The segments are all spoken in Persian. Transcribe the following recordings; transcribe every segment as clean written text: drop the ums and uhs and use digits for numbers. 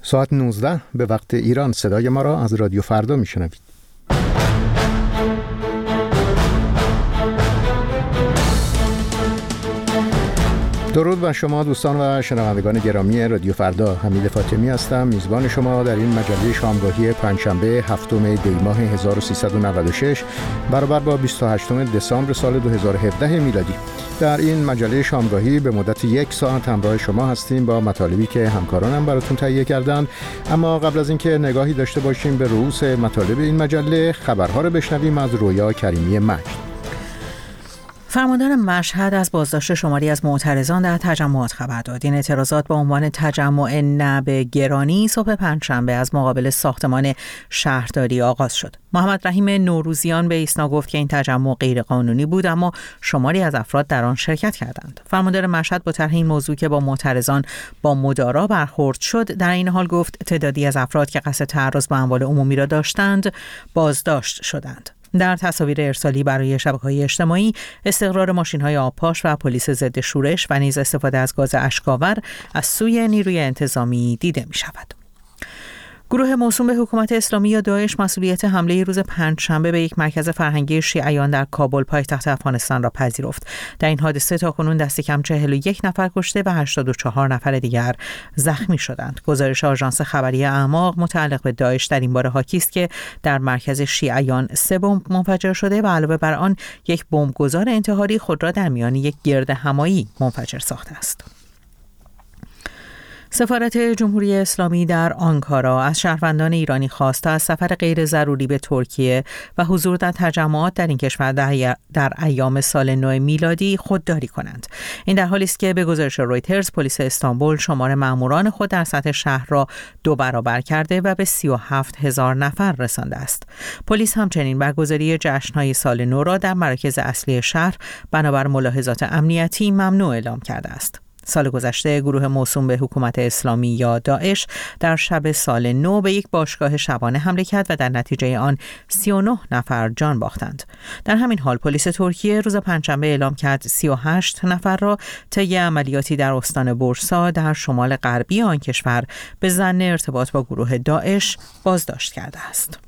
ساعت 19 به وقت ایران صدای ما را از رادیو فردا میشنوید. درود بر شما دوستان و شنوندگان گرامی رادیو فردا. حمید فاطمی هستم، میزبان شما در این مجله شامگاهی پنجشنبه هفتم دی ماه 1396 برابر با 28 دسامبر سال 2017 میلادی. در این مجله شامگاهی به مدت 1 ساعت همراه شما هستیم با مطالبی که همکارانم براتون تهیه کردند. اما قبل از اینکه نگاهی داشته باشیم به رؤوس مطالب این مجله، خبرها رو بشنویم از رویا کریمی مجد. فرماندار مشهد از بازداشت شماری از معترضان در تجمعات خبر داد. این اعتراضات با عنوان تجمع نه به گرانی صبح پنجشنبه از مقابل ساختمان شهرداری آغاز شد. محمد رحیم نوروزیان به ایسنا گفت که این تجمع غیرقانونی بود، اما شماری از افراد در آن شرکت کردند. فرماندار مشهد با طرح این موضوع که با معترضان با مدارا برخورد شد، در این حال گفت تعدادی از افراد که قصد تعرض به اموال عمومی را داشتند بازداشت شدند. در تصاویر ارسالی برای شبکه‌های اجتماعی، استقرار ماشین‌های آبپاش و پلیس ضد شورش و نیز استفاده از گاز اشک‌آور از سوی نیروی انتظامی دیده می‌شود. گروه موسوم به حکومت اسلامی یا داعش مسئولیت حمله روز پنجشنبه به یک مرکز فرهنگی شیعیان در کابل پایتخت افغانستان را پذیرفت. در این حادثه تاکنون دست کم 41 نفر کشته و 84 نفر دیگر زخمی شدند. گزارش آژانس خبری اعماق متعلق به داعش در این باره حاکی است که در مرکز شیعیان 3 بمب منفجر شده و علاوه بر آن یک بمبگذار انتحاری خود را در میان یک گردهمایی منفجر ساخته است. سفارت جمهوری اسلامی در آنکارا از شهروندان ایرانی خواست تا از سفر غیر ضروری به ترکیه و حضور در تجمعات در این کشور در ایام سال نو میلادی خودداری کنند. این در حالی است که به گزارش رویترز پلیس استانبول شمار ماموران خود در سطح شهر را 2 برابر کرده و به 37,000 نفر رسانده است. پلیس همچنین برگزاری جشن‌های سال نو را در مراکز اصلی شهر بنابر ملاحظات امنیتی ممنوع اعلام کرده است. سال گذشته گروه موسوم به حکومت اسلامی یا داعش در شب سال نو به یک باشگاه شبانه حمله کرد و در natiجه آن 39 نفر جان باختند. در همین حال پلیس ترکیه روز پنجشنبه اعلام کرد 38 نفر را طی عملیاتی در استان بورسا در شمال غربی آن کشور به ظن ارتباط با گروه داعش بازداشت کرده است.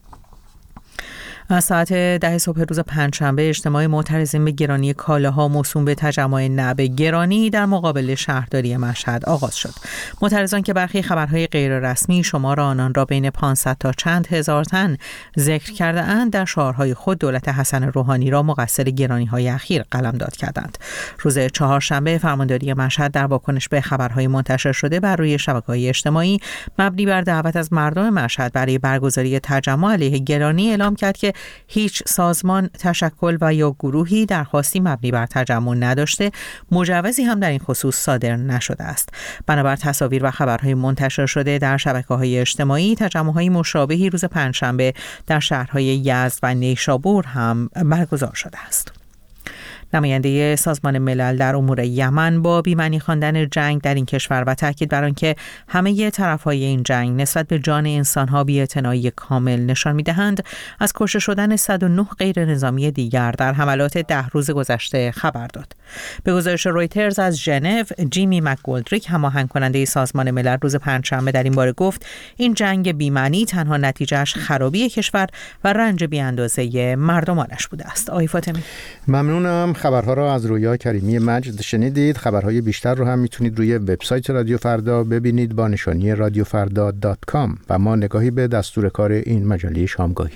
از ساعت 10 صبح روز پنجشنبه اجتماع معترضین به گرانی کالاها موسوم به تجمع نه به گرانی در مقابل شهرداری مشهد آغاز شد. معترضان که برخی خبرهای غیر رسمی شمار آنان را بین 500 تا چند هزار تن ذکر کرده اند، در شعارهای خود دولت حسن روحانی را مقصر گرانی‌های اخیر قلمداد کردند. روز چهارشنبه فرمانداری مشهد در واکنش به خبرهای منتشر شده بر روی شبکه‌های اجتماعی مبنی بر دعوت از مردم مشهد برای برگزاری تجمع علیه گرانی اعلام کرد که هیچ سازمان، تشکل و یا گروهی درخواستی مبنی بر تجمع نداشته، مجوزی هم در این خصوص صادر نشده است. بنابر تصاویر و خبرهای منتشر شده در شبکه‌های اجتماعی، تجمع‌های مشابهی روز پنجشنبه در شهرهای یزد و نیشابور هم برگزار شده است. نماینده سازمان ملل در امور یمن با بی‌معنی خواندن جنگ در این کشور و تاکید بر آنکه همه طرف‌های این جنگ نسبت به جان انسان‌ها بی‌اعتنایی کامل نشان می‌دهند، از کشته شدن 109 غیر نظامی دیگر در حملات 10 روز گذشته خبر داد. به گزارش رویترز از ژنو، جیمی مکگولدریک هماهنگ کننده سازمان ملل روز پنجشنبه در این باره گفت این جنگ بی‌معنی تنها نتیجهش خرابی کشور و رنج بی‌اندازه مردمانش بوده است. آقای فاطمی، ممنونم. خبرها را از رویا کریمی مجد شنیدید. خبرهای بیشتر رو هم میتونید روی وبسایت رادیو فردا ببینید با نشانی radiofarda.com و ما نگاهی به دستور کار این مجله شامگاهی.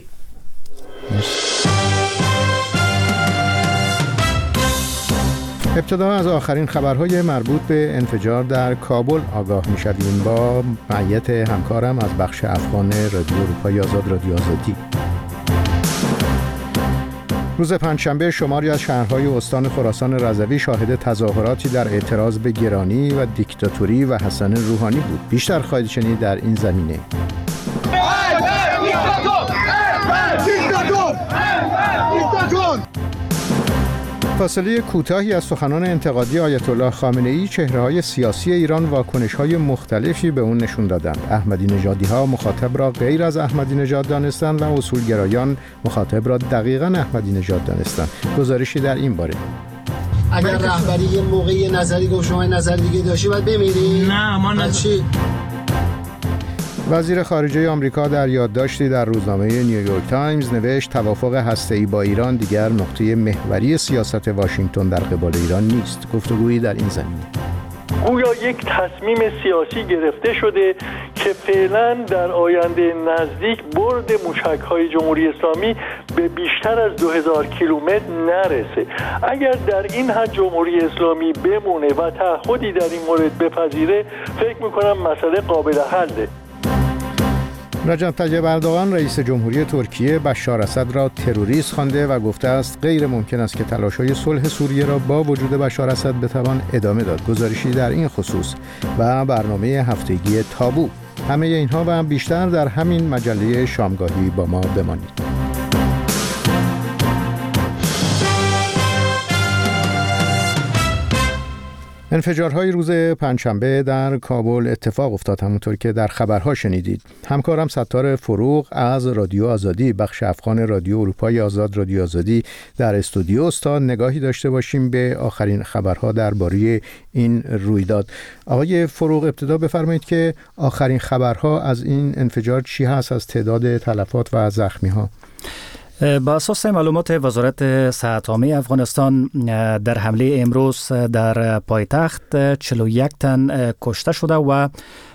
ابتدا از آخرین خبرهای مربوط به انفجار در کابل آگاه میشویم با معیت همکارم از بخش افغان رادیو اروپای آزاد، رادیو آزادی. روز پنجشنبه شماری از شهرهای استان خراسان رضوی شاهد تظاهراتی در اعتراض به گرانی و دیکتاتوری و حسن روحانی بود. بیشتر خواهید شنید در این زمینه. فاصله کوتاهی از سخنان انتقادی آیت الله خامنه‌ای، چهره‌های سیاسی ایران واکنش‌های مختلفی به اون نشون دادند. احمدی نژادی‌ها مخاطب را غیر از احمدی نژاد دانستند و اصولگرایان مخاطب را دقیقاً احمدی نژاد دانستند. گزارشی در این باره. اگر رهبری یه موقعی نظری گفت شما نظر دیگه داشتی باید بمیری؟ نه ما چی؟ وزیر خارجه آمریکا در یادداشتی در روزنامه نیویورک تایمز نوشت توافق هسته‌ای با ایران دیگر نقطه محوری سیاست واشنگتن در قبال ایران نیست. گفتگویی در این زمینه. گویا یک تصمیم سیاسی گرفته شده که فعلا در آینده نزدیک برد موشک‌های جمهوری اسلامی به بیشتر از 2000 کیلومتر نرسه. اگر در این حد جمهوری اسلامی بمونه و تعهدی در این مورد بپذیره، فکر می‌کنم مسئله قابل حله. رجب طیب اردوغان رئیس جمهوری ترکیه بشار اسد را تروریست خوانده و گفته است غیر ممکن است که تلاش‌های صلح سوریه را با وجود بشار اسد بتوان ادامه داد. گزارشی در این خصوص و برنامه هفتگی تابو. همه اینها و بیشتر در همین مجله شامگاهی با ما بمانید. انفجارهای روز پنجشنبه در کابل اتفاق افتاد، همونطور که در خبرها شنیدید. همکارم ستار فروغ از رادیو آزادی، بخش افغان رادیو اروپای آزاد رادیو آزادی در استودیو است تا نگاهی داشته باشیم به آخرین خبرها درباره این رویداد. آقای فروغ، ابتدا بفرمایید که آخرین خبرها از این انفجار چی هست، از تعداد تلفات و زخمی‌ها؟ با اساس معلومات وزارت صحت عامه افغانستان در حمله امروز در پایتخت 41 تن کشته شده و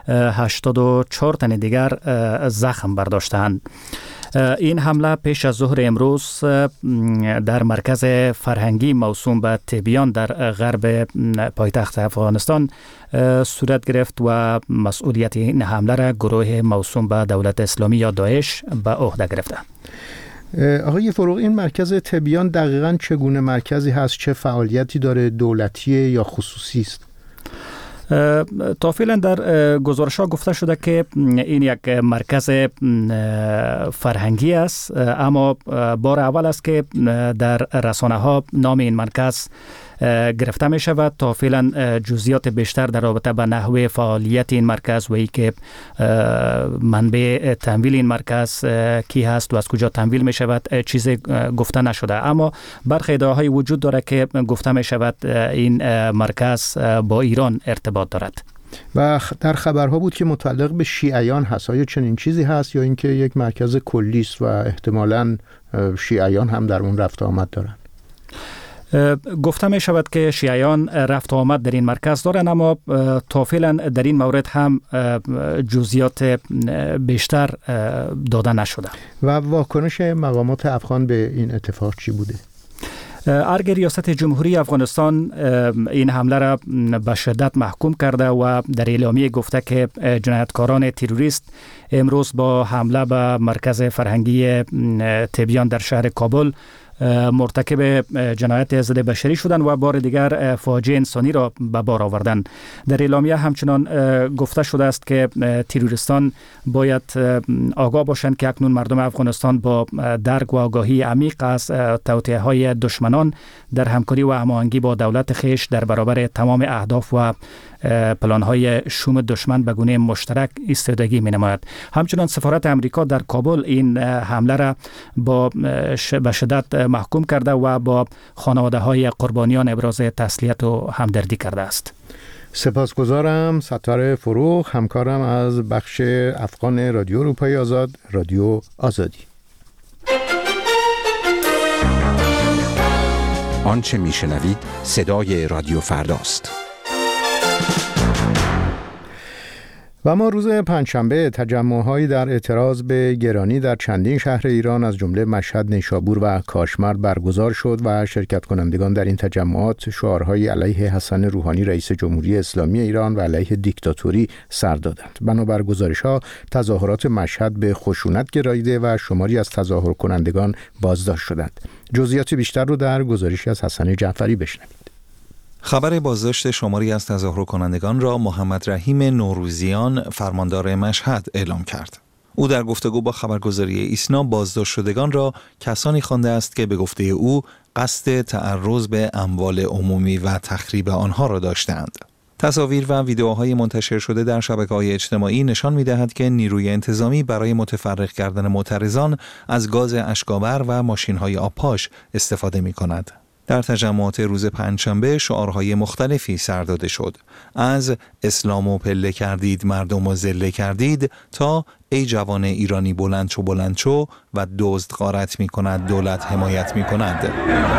84 تن دیگر زخم برداشتند. این حمله پیش از ظهر امروز در مرکز فرهنگی موسوم به تبیان در غرب پایتخت افغانستان صورت گرفت و مسئولیت این حمله را گروه موسوم به دولت اسلامی یا داعش به عهده گرفته. آقای فروغ، این مرکز تبیان دقیقاً چگونه مرکزی هست؟ چه فعالیتی داره؟ دولتیه یا خصوصی است؟ تا فعلا در گزارش‌ها گفته شده که این یک مرکز فرهنگی است، اما بار اول است که در رسانه‌ها نام این مرکز گرفته می شود. تا فعلا جزئیات بیشتر در رابطه با نحوه فعالیت این مرکز و اینکه منبع تمویل این مرکز کی هست و از کجا تمویل می شود چیزی گفته نشده، اما برخی ادعاهای وجود دارد که گفته می شود این مرکز با ایران ارتباط دارد. و در خبرها بود که متعلق به شیعیان هست. آیا چنین چیزی هست یا اینکه یک مرکز کلی است و احتمالاً شیعیان هم در اون رفت آمد دارند؟ گفته می شود که شیعیان رفت آمد در این مرکز دارند، اما تا فعلا در این مورد هم جزئیات بیشتر داده نشده. و واکنش مقامات افغان به این اتفاق چی بوده؟ ارگ ریاست جمهوری افغانستان این حمله را به شدت محکوم کرده و در اعلامیه گفته که جنایتکاران تروریست امروز با حمله به مرکز فرهنگی تبیان در شهر کابل مرتکب جنایت ضد بشری شدند و بار دیگر فاجعه انسانی را به بار آوردند. در اعلامیه همچنان گفته شده است که تروریستان باید آگاه باشند که اکنون مردم افغانستان با درک و آگاهی عمیق از توطئه‌های دشمنان در همکاری و هماهنگی با دولت خویش در برابر تمام اهداف و پلان‌های شوم دشمن به گونه مشترک ایستادگی می‌نماید. همچنان سفارت امریکا در کابل این حمله را به شدت محکوم کرده و با خانواده‌های قربانیان ابراز تسلیت و همدردی کرده است. سپاسگزارم. ستار فروغ، همکارم از بخش افغان رادیو اروپای آزاد رادیو آزادی. آنچه میشنوید صدای رادیو فرداست. و ما روز پنجشنبه تجمع‌هایی در اعتراض به گرانی در چندین شهر ایران از جمله مشهد، نیشابور و کاشمر برگزار شد و شرکت کنندگان در این تجمعات شعارهای علیه حسن روحانی رئیس جمهوری اسلامی ایران و علیه دیکتاتوری سر دادند. بنابر گزارش‌ها تظاهرات مشهد به خشونت گراییده و شماری از تظاهر کنندگان بازداشت شدند. جزئیات بیشتر رو در گزارشی از حسن جعفری بشنوید. خبر بازداشت شماری از تظاهر کنندگان را محمد رحیم نوروزیان فرماندار مشهد اعلام کرد. او در گفتگو با خبرگزاری ایسنا بازداشت شدگان را کسانی خوانده است که به گفته او قصد تعرض به اموال عمومی و تخریب آنها را داشتند. تصاویر و ویدیوهای منتشر شده در شبکه‌های اجتماعی نشان می‌دهد که نیروی انتظامی برای متفرق کردن معترضان از گاز اشک‌آور و ماشین‌های آبپاش استفاده می‌کند. در تجمعات روز پنجشنبه شعارهای مختلفی سر داده شد، از اسلامو پله کردید مردم و ذله کردید تا ای جوان ایرانی بلند شو و دزد غارت می کند دولت حمایت می کند.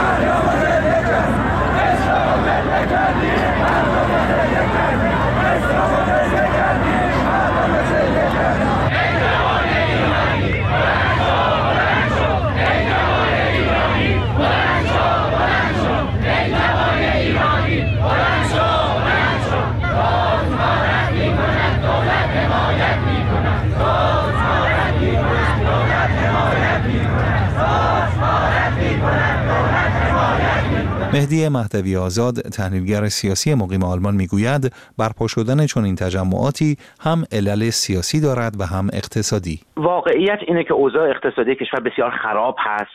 مهدی مهدوی آزاد، تحلیلگر سیاسی مقیم آلمان میگوید برپا شدن چنین تجمعاتی هم علل سیاسی دارد و هم اقتصادی. واقعیت اینه که اوضاع اقتصادی کشور بسیار خراب هست.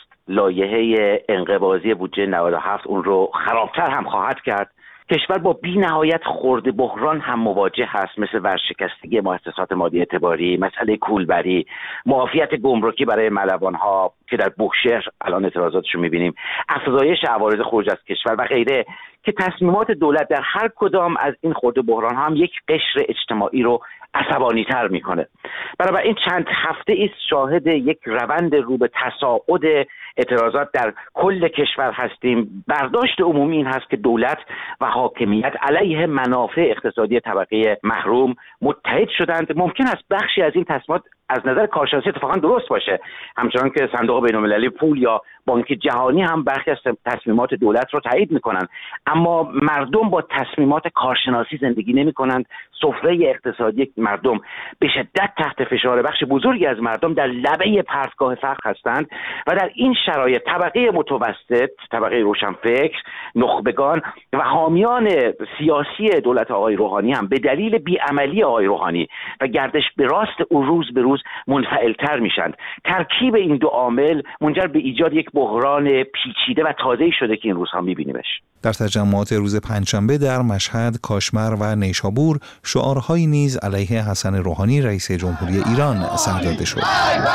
لایحه انقباضی بودجه 97 اون رو خرابتر هم خواهد کرد. کشور با بی نهایت خرد بحران هم مواجه هست، مثل ورشکستگی مؤسسات مالی اعتباری، مسئله کولبری، معافیت گمرکی برای ملوان‌ها که در بوشهر الان اعتراضاتشو می‌بینیم، افزایش عوارض خروج از کشور و غیره، که تصمیمات دولت در هر کدام از این خرد بحران هم یک قشر اجتماعی رو عصبانی‌تر می‌کنه. بنابراین چند هفته است شاهد یک روند رو به تصاعد اعتراضات در کل کشور هستیم. برداشت عمومی این هست که دولت و حاکمیت علیه منافع اقتصادی طبقه محروم متحد شدند. ممکن است بخشی از این تصمیمات از نظر کارشناسی اتفاقا درست باشه، همچنان که صندوق بین‌المللی پول یا بانک جهانی هم برخی از تصمیمات دولت رو تایید میکنن، اما مردم با تصمیمات کارشناسی زندگی نمیکنند. سفره اقتصادی مردم به شدت تحت فشار، بخش بزرگی از مردم در لبه پرتگاه فقر هستند و در این شرایط طبقه متوسط، طبقه روشنفکر، نخبگان و حامیان سیاسی دولت آقای روحانی هم به دلیل بیعملی آقای روحانی و گردش به راست او روز به روز منفعل‌تر میشند. ترکیب این دو عامل منجر به ایجاد یک بحران پیچیده و تازه‌ای شده که این روزها می‌بینیمش. در تجمعات روز پنجشنبه در مشهد، کاشمر و نیشابور شعارهایی نیز علیه حسن روحانی رئیس جمهوری ایران سر داده شد.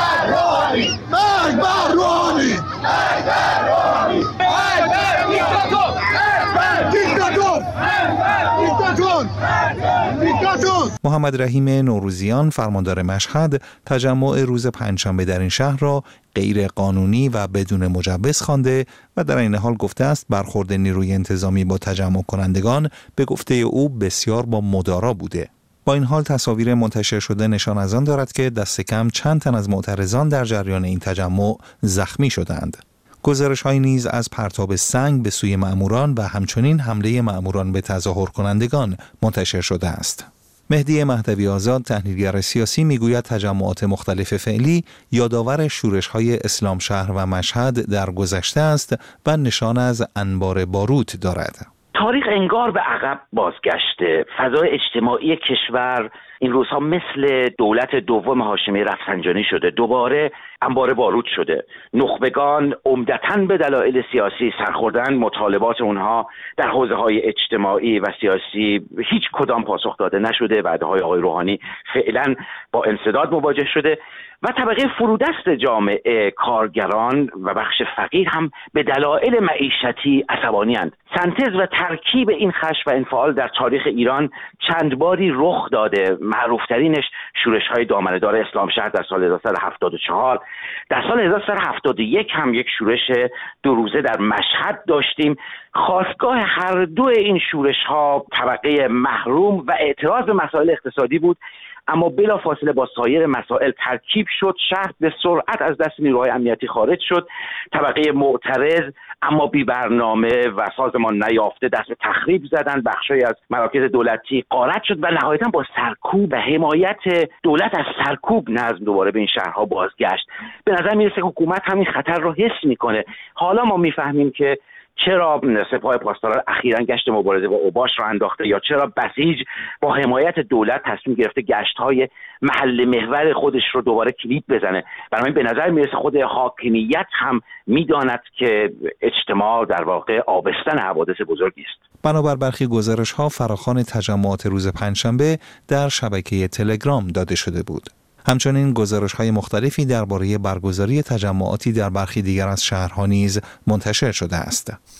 محمد رحیم نوروزیان، فرماندار مشهد، تجمع روز پنجشنبه در این شهر را غیر قانونی و بدون مجوز خوانده و در این حال گفته است برخورد نیروی انتظامی با تجمع کنندگان به گفته او بسیار با مدارا بوده. با این حال تصاویر منتشر شده نشان از آن دارد که دست کم چند تن از معترضان در جریان این تجمع زخمی شدند. گزارش‌هایی نیز از پرتاب سنگ به سوی مأموران و همچنین حمله مأموران به تظاهر کنندگان منتشر شده است. مهدی مهدوی آزاد، تحلیلگر سیاسی، میگوید تجمعات مختلف فعلی یادآور شورش‌های اسلام شهر و مشهد در گذشته است و نشان از انبار باروت دارد. تاریخ انگار به عقب بازگشته. فضای اجتماعی کشور این روزها مثل دولت دوم هاشمی رفسنجانی شده، دوباره انبار بارود شده. نخبگان عمدتاً به دلایل سیاسی سرخوردن، مطالبات اونها در حوزه‌های اجتماعی و سیاسی هیچ کدام پاسخ داده نشده. وعده‌های آقای روحانی فعلا با انسداد مواجه شده و طبقه فرودست جامعه، کارگران و بخش فقیر هم به دلایل معیشتی عصبانی‌اند. سنتز و ترکیب این خشم و انفعال در تاریخ ایران چند باری رخ داده. معروفترینش شورش‌های دامنه‌دار اسلام شهر در سال 1374. در سال 1371 هم یک شورش 2 روزه در مشهد داشتیم. خاستگاه هر دو این شورش‌ها طبقه محروم و اعتراض به مسائل اقتصادی بود، اما بلافاصله با سایر مسائل ترکیب شد. شهر به سرعت از دست نیروهای امنیتی خارج شد. طبقه معترض اما بی برنامه و سازمان نیافته دست به تخریب زدن. بخشی از مراکز دولتی غارت شد و نهایتاً با سرکوب و حمایت دولت از سرکوب نظم دوباره به این شهرها بازگشت. به نظر میرسه که حکومت همین خطر رو حس میکنه. حالا ما میفهمیم که چرا سپاه پاسداران اخیراً گشت مبارزه با اوباش را انداخته یا چرا بسیج با حمایت دولت تصمیم گرفته گشت‌های محل محور خودش رو دوباره کلید بزنه. بنابراین به نظر میرسه خود حاکمیت هم میداند که اجتماع در واقع آبستن حوادث بزرگی است. بنابر برخی گزارش‌ها فراخوان تجمعات روز پنجشنبه در شبکه تلگرام داده شده بود. همچنین گزارش‌های مختلفی درباره برگزاری تجمعاتی در برخی دیگر از شهرها نیز منتشر شده است.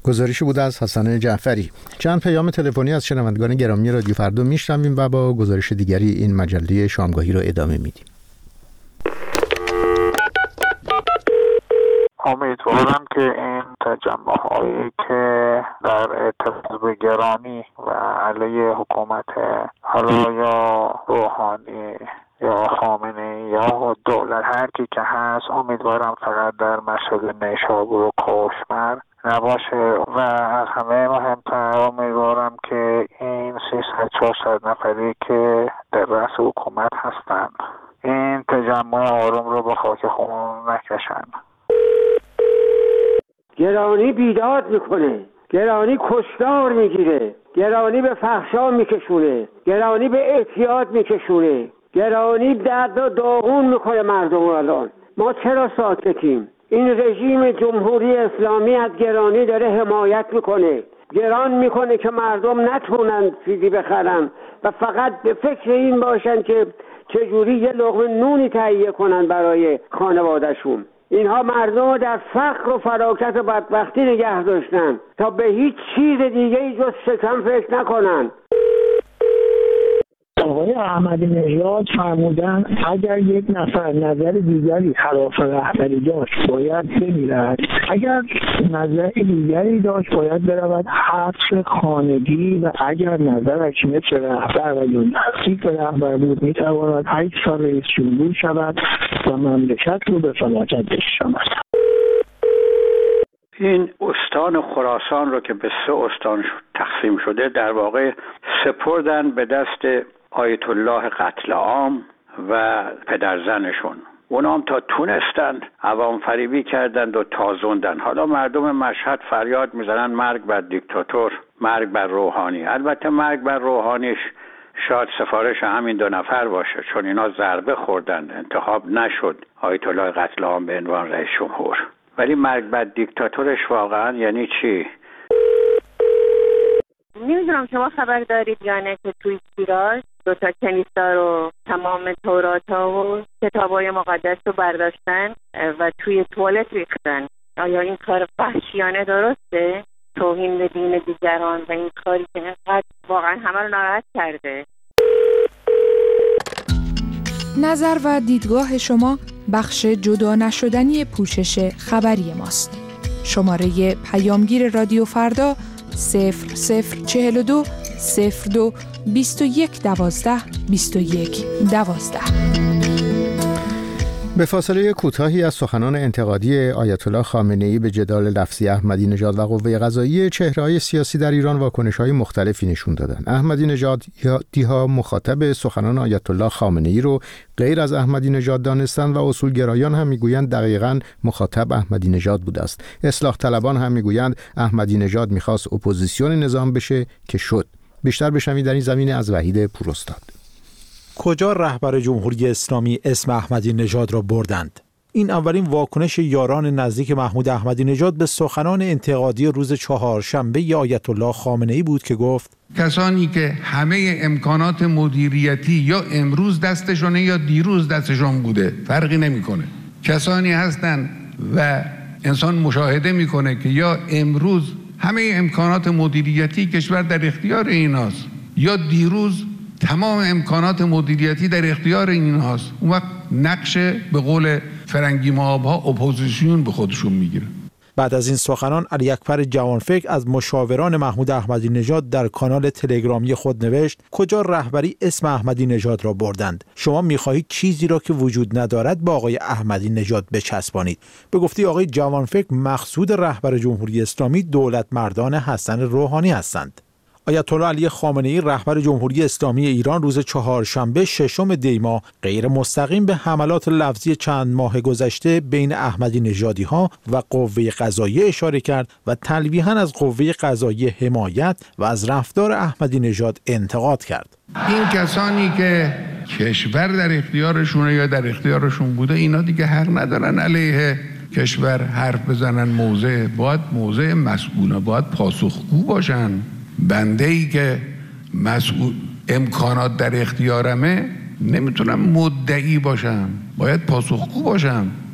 گزارشی بود از حسن جعفری. چند پیام تلفنی از شنوندگان گرامی رادیو فردا میشنویم و با گزارش دیگری این مجله شامگاهی رو ادامه میدیم. امیدوارم که این تجمع‌هایی که در ارتباط به گرانی و علیه حکومت حالا یا روحانی یا خامنه‌ای یا دولت هر کی که هست، امیدوارم فقط در مشهد نیشابور و کشمر نباشه و از همه مهمتر امیدوارم که این 300-400 نفری که در رأس حکومت هستن این تجمع آروم رو به خاک خون نکشن. گرانی بیداد میکنه، گرانی کشتار میگیره، گرانی به فحشا میکشونه، گرانی به اعتیاد میکشونه، گرانی درد و داغون میکنه مردم الان. ما چرا ساکتیم؟ این رژیم جمهوری اسلامی از گرانی داره حمایت میکنه، گران میکنه که مردم نتونن چیزی بخرن و فقط به فکر این باشن که چجوری یه لقمه نونی تهیه کنن برای خانوادهشون. اینها مردم رو در فقر و فراکت و بدبختی نگه داشتن تا به هیچ چیز دیگه ای جز شکم فکر نکنن. آقای احمدی نژاد فرمودن اگر یک نفر نظر دیگری خلاف رهبری داشت باید بمیرد، اگر نظر دیگری داشت باید برود حبس خانگی و اگر نظرش مثل رهبر و نزدیک به رهبر بود میتواند 8 سال رئیس جمهور شود و مملکت رو به فلاکت بکشاند. این استان خراسان رو که به 3 استان تقسیم شده در واقع سپردن به دست آیت الله قتل عام و پدرزنشون. اونا هم تا تونستن عوام فریبی کردند و تازوندن. حالا مردم مشهد فریاد میزنن مرگ بر دیکتاتور، مرگ بر روحانی. البته مرگ بر روحانیش شاید سفارش همین 2 نفر باشه، چون اینا ضربه خوردن، انتخاب نشد آیت الله قتل عام به عنوان رئیس جمهور. ولی مرگ بر دیکتاتورش واقعا یعنی چی؟ نمیدونم شما خبر دارید یا نه که توی شیراز 2 کنیسا رو تمام تورات‌ها و کتاب‌های مقدس رو برداشتن و توی توالت ریختن. آیا این کار وحشیانه درسته؟ توهین به دین دیگران و این کاری که اینقدر واقعا همه رو ناراحت کرده. نظر و دیدگاه شما بخش جدا نشدنی پوشش خبری ماست. شماره پیامگیر رادیو فردا 0042 02 21 12 21 12. به فاصله کوتاهی از سخنان انتقادی آیت الله خامنه‌ای به جدال لفظی احمدی نژاد و قوه قضاییه، چهره‌های سیاسی در ایران واکنش‌های مختلفی نشون دادن. احمدی نژاد یادی‌ها مخاطب سخنان آیت الله خامنه‌ای رو غیر از احمدی نژاد دانستند و اصولگرایان هم میگویند دقیقاً مخاطب احمدی نژاد بوده است. اصلاح طلبان هم میگویند احمدی نژاد می‌خواست اپوزیسیون نظام بشه که شد. بیشتر بشنوید در این زمینه از وحید پوراستاد. کجا رهبر جمهوری اسلامی اسم احمدی نژاد را بردند؟ این اولین واکنش یاران نزدیک محمود احمدی نژاد به سخنان انتقادی روز 4شنبه آیت الله خامنه‌ای بود که گفت کسانی که همه امکانات مدیریتی یا امروز دستشونه یا دیروز دستشون بوده فرقی نمیکنه، کسانی هستن و انسان مشاهده میکنه که یا امروز همه امکانات مدیریتی کشور در اختیار ایناست یا دیروز تمام امکانات مدیریتی در اختیار ایناست. اون وقت نقش به قول فرنگی مآب‌ها اپوزیسیون به خودشون میگیره. بعد از این سخنان علی اکبر جوانفکر از مشاوران محمود احمدی نژاد در کانال تلگرامی خود نوشت کجا رهبری اسم احمدی نژاد را بردند؟ شما می‌خواهید چیزی را که وجود ندارد با آقای احمدی نژاد بچسبانید. به گفته آقای جوانفکر مقصود رهبر جمهوری اسلامی دولت مردان حسن روحانی هستند. آیت الله علی خامنه‌ای رهبر جمهوری اسلامی ایران روز 4شنبه 6 دی ماه غیر مستقیم به حملات لفظی چند ماه گذشته بین احمدی نژادی ها و قوه قضاییه اشاره کرد و تلویحاً از قوه قضاییه حمایت و از رفتار احمدی نژاد انتقاد کرد. این کسانی که کشور در اختیارشونه یا در اختیارشون بوده اینا دیگه حق ندارن علیه کشور حرف بزنن. موضع مسئولانه باید پاسخگو باشن. بنده ای که مسئول امکانات در اختیارمه نمیتونم مدعی باشم، باید پاسخگو باشم.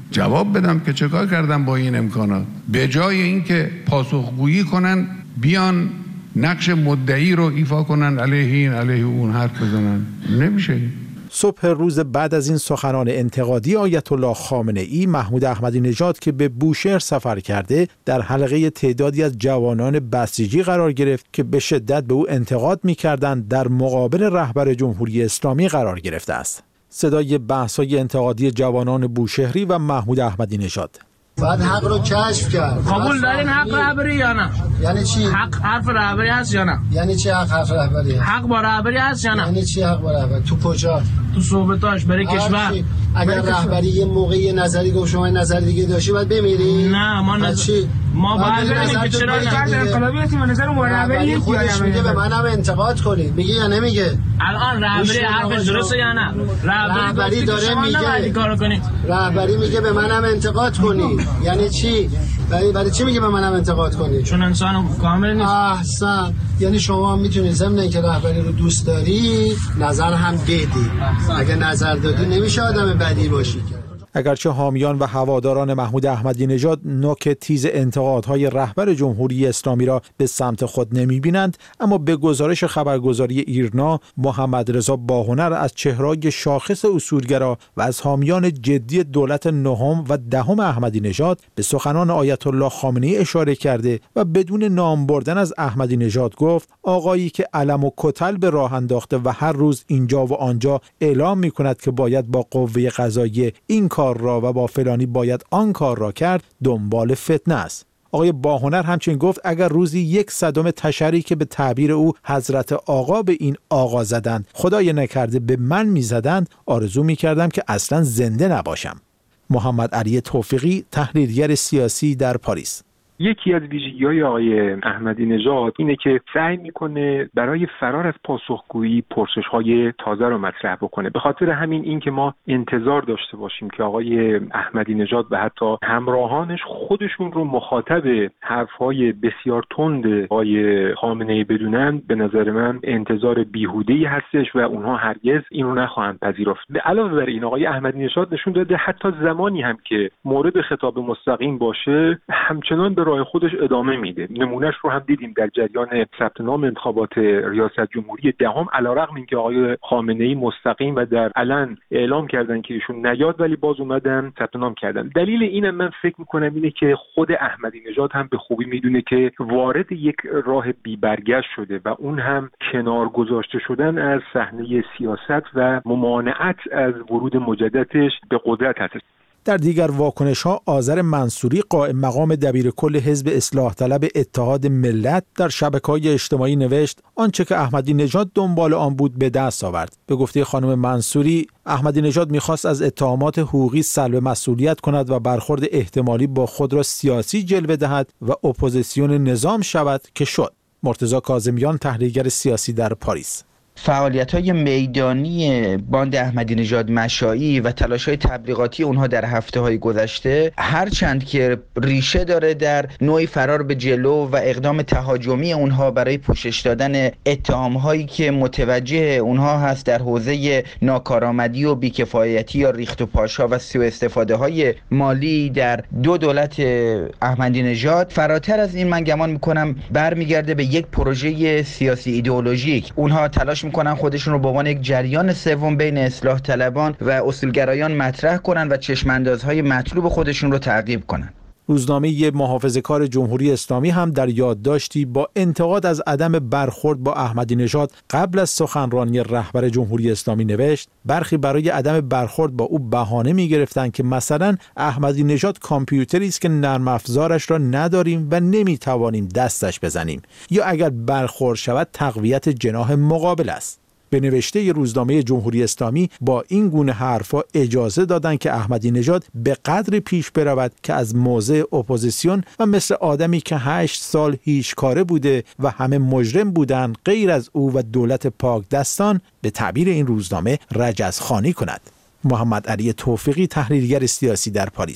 جواب بدم که چه کار کردم با این امکانات. به جای اینکه پاسخگویی کنن بیان نقش مدعی رو ایفا کنن، علیه این علیه اون حرف بزنن، نمیشه. صبح روز بعد از این سخنان انتقادی آیت الله خامنه ای، محمود احمدی نژاد که به بوشهر سفر کرده در حلقه تعدادی از جوانان بسیجی قرار گرفت که به شدت به او انتقاد می‌کردند در مقابل رهبر جمهوری اسلامی قرار گرفته است. صدای بحث‌های انتقادی جوانان بوشهری و محمود احمدی نژاد. باید حق رو کشف کرد. قبول دارین حق رهبری یا نه؟ یعنی چی؟ حق حرف رهبری هست یا نه؟ یعنی چی حق رهبری هست؟ حق با رهبری هست یا نه؟ یعنی چی حق با رهبری؟ تو کجا؟ تو صحبتاش برای کشور. اگر رهبری یه موقعی نظری گفت شما نظر دیگه داشتی باید بمیری؟ نه ما ما باید بریم که چرا انقلابیتی ما نظر رهبری خودش میگه به منم انتقاد کنید. میگه یا نمیگه؟ الان رهبری حرفش درسته یا نه؟ رهبری داره میگه. رهبری میگه به منم انتقاد کنید. یعنی چی؟ برای چی میگه به منم انتقاد کنید؟ چون انسان کامل نیست. احسن. یعنی شما میتونید ضمن اینکه رهبری رو دوست داری نظر هم بدی. اگه نظر دادی نمیشه آدم بدی باشی. اگرچه حامیان و هواداران محمود احمدی نژاد نوک تیز انتقادهای رهبر جمهوری اسلامی را به سمت خود نمی‌بینند، اما به گزارش خبرگزاری ایرنا، محمد رضا باهنر از چهره‌های شاخص اصولگرا و از حامیان جدی دولت نهم و دهم احمدی نژاد به سخنان آیت الله خامنه‌ای اشاره کرده و بدون نام بردن از احمدی نژاد گفت آقایی که علم و کتل به راه انداخته و هر روز اینجا و آنجا اعلام می‌کند که باید با قوه قضاییه این کار را و با فلانی باید آن کار را کرد، دنبال فتنه است. آقای باهنر همچنین گفت اگر روزی 1/100 تشری که به تعبیر او حضرت آقا به این آقا زدند خدای نکرده به من میزدند، آرزو میکردم که اصلا زنده نباشم. محمد علی توفیقی، تحلیلگر سیاسی در پاریس. یکی از ویژگی‌های آقای احمدی نژاد اینه که سعی میکنه برای فرار از پاسخگویی پرسش‌های تازه رو مطرح بکنه. به خاطر همین این که ما انتظار داشته باشیم که آقای احمدی نژاد و حتی همراهانش خودشون رو مخاطب حرف‌های بسیار تند آقای خامنه‌ای بدونن، به نظر من انتظار بیهوده‌ای هستش و اونها هرگز این رو نخواهند پذیرفت. به علاوه بر این آقای احمدی نژاد نشون داده حتی زمانی هم که مورد خطاب مستقیم باشه همچنان به راه خودش ادامه میده. نمونهش رو هم دیدیم در جریان ثبت نام انتخابات ریاست جمهوری دهم، علیرغم اینکه آقای خامنه‌ای مستقیم و در علن اعلام کردن که ایشون نیاد ولی باز اومدن ثبت نام کردن. دلیل اینم من فکر میکنم اینه که خود احمدی نژاد هم به خوبی میدونه که وارد یک راه بی برگشت شده و اون هم کنار گذاشته شدن از صحنه سیاست و ممانعت از ورود مجددش به قدرت هست. در دیگر واکنش‌ها، آذر منصوری قائم مقام دبیرکل حزب اصلاح طلب اتحاد ملت در شبکه‌های اجتماعی نوشت آنچه که احمدی نژاد دنبال آن بود به دست آورد. به گفته خانم منصوری، احمدی نژاد می‌خواست از اتهامات حقوقی سلب مسئولیت کند و برخورد احتمالی با خود را سیاسی جلوه دهد و اپوزیسیون نظام شود که شد. مرتضی کاظمیان، تحلیلگر سیاسی در پاریس. فعالیت‌های میدانی باند احمدی نژاد مشائی و تلاش‌های تبلیغاتی اونها در هفته‌های گذشته هرچند که ریشه داره در نوعی فرار به جلو و اقدام تهاجمی اونها برای پوشش دادن اتهام‌هایی که متوجه اونها هست در حوزه ناکارآمدی و بیکفایتی یا ریخت و پاشا و سوء استفاده‌های مالی در دو دولت احمدی نژاد، فراتر از این من گمان می‌کنم برمیگرده به یک پروژه سیاسی ایدئولوژیک. اونها تلاش میکنن خودشون رو به عنوان یک جریان سوم بین اصلاح طلبان و اصولگرایان مطرح کنن و چشماندازهای مطلوب خودشون رو تعقیب کنن. روزنامه محافظه‌کار جمهوری اسلامی هم در یادداشتی با انتقاد از عدم برخورد با احمدی نژاد قبل از سخنرانی رهبر جمهوری اسلامی نوشت برخی برای عدم برخورد با او بهانه می‌گرفتند که مثلا احمدی نژاد کامپیوتری است که نرم افزارش را نداریم و نمی‌توانیم دستش بزنیم، یا اگر برخورد شود تقویت جناح مقابل است. به نوشته روزنامه جمهوری اسلامی با این گونه حرفا اجازه دادند که احمدی نژاد به قدری پیش برود که از موضع اپوزیسیون و مثل آدمی که 8 سال هیچ کاره بوده و همه مجرم بودند غیر از او و دولت پاک دستان، به تعبیر این روزنامه رجزخوانی کند. محمد علی توفیقی، تحلیلگر سیاسی در پاریس.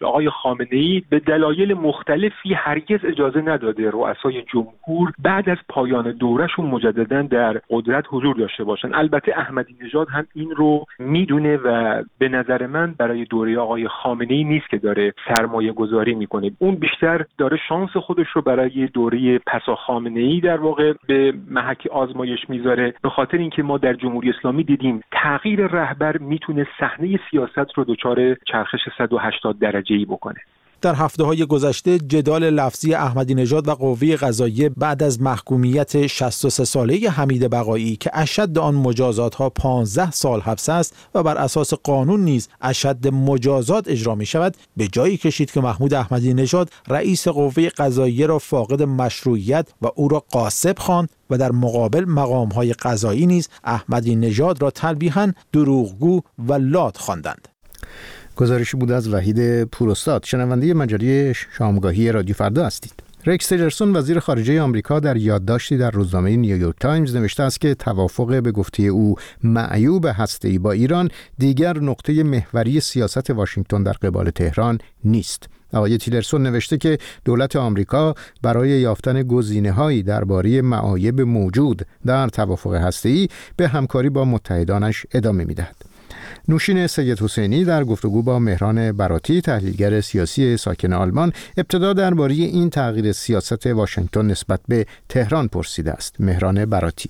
آقای خامنه‌ای به دلایل مختلفی هرگز اجازه نداده رؤسای جمهور بعد از پایان دورهشون مجددا در قدرت حضور داشته باشن. البته احمدی نژاد هم این رو میدونه و به نظر من برای دوره آقای خامنه‌ای نیست که داره سرمایه گذاری میکنه. اون بیشتر داره شانس خودش رو برای دوره پسا خامنه‌ای در واقع به محک آزمایش میذاره، به خاطر اینکه ما در جمهوری اسلامی دیدیم تغییر رهبر میتونه صحنه سیاست رو دچار چرخش 180 درجه‌ای بکنه. در هفته‌های گذشته جدال لفظی احمدی نژاد و قوه قضاییه بعد از محکومیت 63 ساله حمید بقایی که اشد آن مجازات‌ها 15 سال حبس است و بر اساس قانون نیز اشد مجازات اجرا می‌شود، به جایی کشید که محمود احمدی نژاد رئیس قوه قضاییه را فاقد مشروعیت و او را غاصب خواند و در مقابل مقام‌های قضایی نیز احمدی نژاد را تلبیحاً دروغگو و لات خواندند. گزارشی بود از وحید پوراستاد. شنونده مجله شامگاهی رادیو فردا هستید. ریکس تیلرسون وزیر خارجه آمریکا در یادداشتی در روزنامه نیویورک تایمز نوشته است که توافق به گفته او معیوب هسته‌ای با ایران دیگر نقطه محوری سیاست واشنگتن در قبال تهران نیست. آقای تیلرسون نوشته که دولت آمریکا برای یافتن گزینه‌هایی درباره معایب موجود در توافق هسته‌ای به همکاری با متحدانش ادامه می‌دهد. نوشین سید حسینی در گفتگو با مهران براتی تحلیلگر سیاسی ساکن آلمان ابتدا درباره این تغییر سیاست واشنگتن نسبت به تهران پرسیده است. مهران براتی: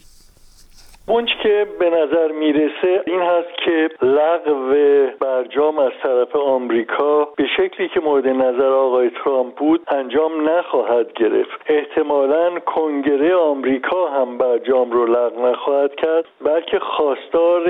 اون که به نظر میرسه این هست که لغو برجام از طرف آمریکا به شکلی که مورد نظر آقای ترامپ بود انجام نخواهد گرفت. احتمالاً کنگره آمریکا هم برجام رو لغو نخواهد کرد، بلکه خواستار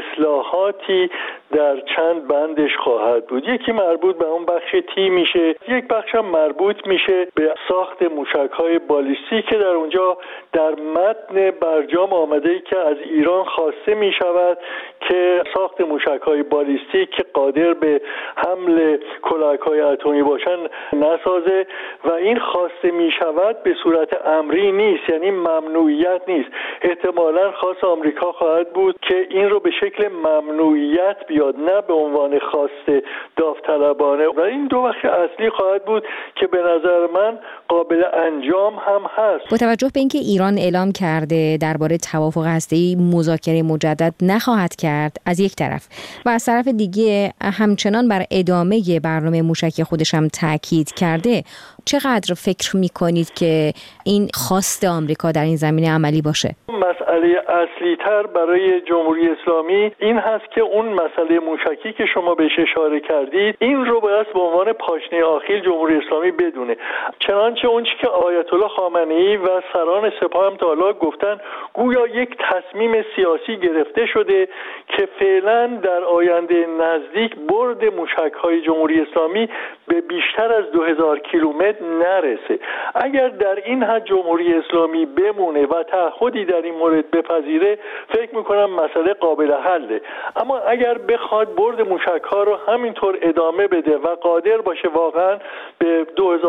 اصلاحاتی در چند بندش خواهد بود. یکی مربوط به اون بخش تی میشه، یک بخش هم مربوط میشه به ساخت موشک‌های بالیستیک که در اونجا در متن برجام آمده که از ایران خواسته می شود که ساخت موشک‌های بالیستیک که قادر به حمل کلاهک‌های اتمی باشن نسازه و این خواسته می شود به صورت امری نیست، یعنی ممنوعیت نیست. احتمالاً خواست آمریکا خواهد بود که این رو به شکل ممنوعیت بیاد، نه به عنوان خواسته داوطلبانه، و این دو بخش اصلی خواهد بود که به نظر من قابل انجام هم هست. با توجه به اینکه ایران اعلام کرده درباره توافق هسته‌ای مذاکره مجدد نخواهد کرد از یک طرف و از طرف دیگه همچنان بر ادامه برنامه موشکی خودش هم تاکید کرده، چقدر فکر می‌کنید که این خواست آمریکا در این زمینه عملی باشه؟ مسئله اصلی تر برای جمهوری اسلامی این هست که اون مسئله موشکی که شما بهش اشاره کردید این رو باید به عنوان پاشنه آخیل جمهوری اسلامی بدونه. چنانچه اون چیزی که آیت الله خامنه‌ای و سران سپاه هم تا حالا گفتن گویا یک تصمیم سیاسی گرفته شده که فعلا در آینده نزدیک برد موشک‌های جمهوری اسلامی به بیشتر از 2000 کیلومتر نرسه. اگر در این حد جمهوری اسلامی بمونه و تعهدی در این مورد بپذیره، فکر میکنم مسئله قابل حله. اما اگر بخواد برد موشک‌ها رو همینطور ادامه بده و قادر باشه واقعا به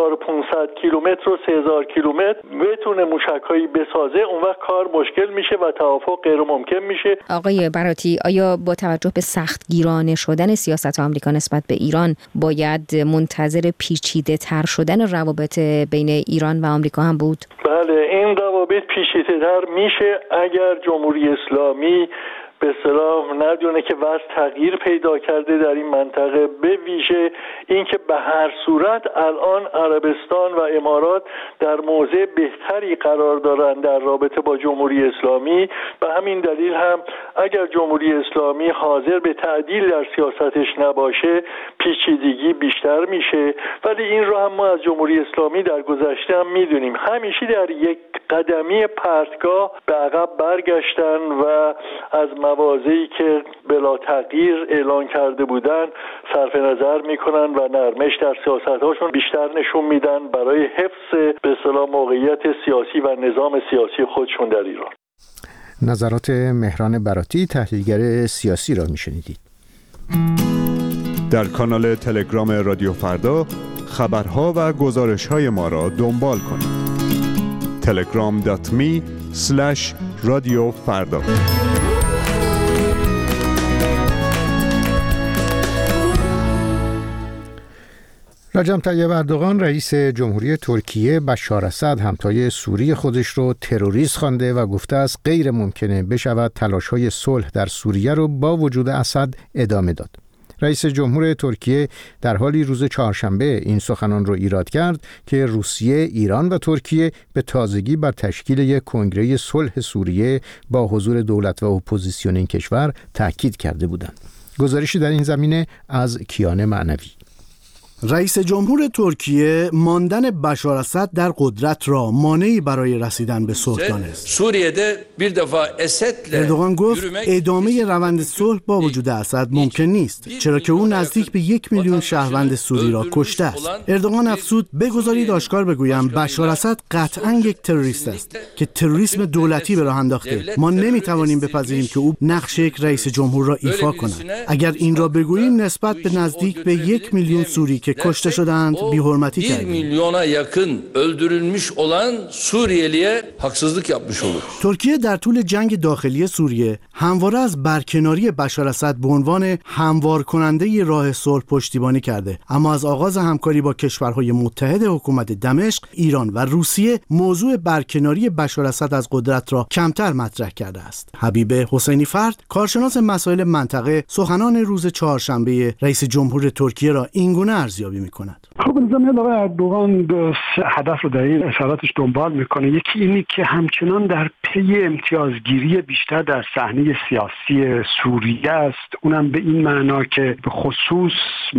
2500 کیلومتر و 3000 کیلومتر بتونه موشک‌هایی بسازه، اون وقت کار مشکل میشه و توافق غیر ممکن میشه. آقای براتی، آیا با توجه به سختگیرانه شدن سیاست آمریکا نسبت به ایران باید منتظر پیچیده تر شدن روابط بین ایران و آمریکا هم بود؟ بله، این روابط پیچیده تر میشه اگر جمهوری اسلامی به اصطلاح ندونه که وضع تغییر پیدا کرده در این منطقه، به ویژه اینکه به هر صورت الان عربستان و امارات در موضع بهتری قرار دارند در رابطه با جمهوری اسلامی. به همین دلیل هم اگر جمهوری اسلامی حاضر به تعدیل در سیاستش نباشه، پیچیدگی بیشتر میشه. ولی این رو هم ما از جمهوری اسلامی در گذشته هم میدونیم، همیشه در یک قدمی پرتگاه به عقب برگشتن و از مواضعی که بلا تغییر اعلان کرده بودن صرف نظر میکنن و نرمش در سیاست‌هاشون بیشتر نشون میدن برای حفظ به اصطلاح موقعیت سیاسی و نظام سیاسی خودشون در ایران. نظرات مهران براتی تحلیلگر سیاسی را میشنیدید. در کانال تلگرام رادیو فردا خبرها و گزارش‌های ما را دنبال کنید. telegram.me/رادیوفردا. رجب طیب اردوغان رئیس جمهوری ترکیه بشار اسد همتای سوری خودش رو تروریست خوانده و گفته است غیر ممکنه بشود تلاش‌های صلح در سوریه رو با وجود اسد ادامه داد. رئیس جمهور ترکیه در حالی روز چهارشنبه این سخنان رو ایراد کرد که روسیه، ایران و ترکیه به تازگی بر تشکیل یک کنگره صلح سوریه با حضور دولت و اپوزیسیون این کشور تاکید کرده بودند. گزارشی در این زمینه از کیان معنوی. رئیس جمهور ترکیه ماندن بشار اسد در قدرت را مانعی برای رسیدن به صلح دانست. اردوغان گفت ادامه روند صلح با وجود اسد ممکن نیست، چرا که او نزدیک به 1 میلیون شهروند سوری را کشته است. اردوغان افزود بگذارید آشکار بگویم بشار اسد قطعاً یک تروریست است که تروریسم دولتی به راه انداخته. ما نمیتوانیم بپذیریم که او نقش یک رئیس جمهور را ایفا کند. اگر این را بگوییم نسبت به نزدیک به 1 میلیون سوری که کشته شدند بی‌حرمتی کردند. 1 milyona yakın öldürülmüş olan Suriyeliye haksızlık yapmış olur. ترکیه در طول جنگ داخلی سوریه همواره از برکناری بشار اسد به عنوان هموار کننده راه صلح پشتیبانی کرده، اما از آغاز همکاری با کشورهای متحد حکومت دمشق، ایران و روسیه موضوع برکناری بشار اسد از قدرت را کمتر مطرح کرده است. حبیب حسینی فرد، کارشناس مسائل منطقه، سخنان روز چهارشنبه رئیس جمهور ترکیه را اینگونه ارزیابی می‌کند. خب نظام آقای اردوغان دو هدف رو در این اشاراتش دنبال میکنه. یکی اینی که همچنان در پی امتیازگیری بیشتر در صحنه سیاسی سوریه است، اونم به این معنا که به خصوص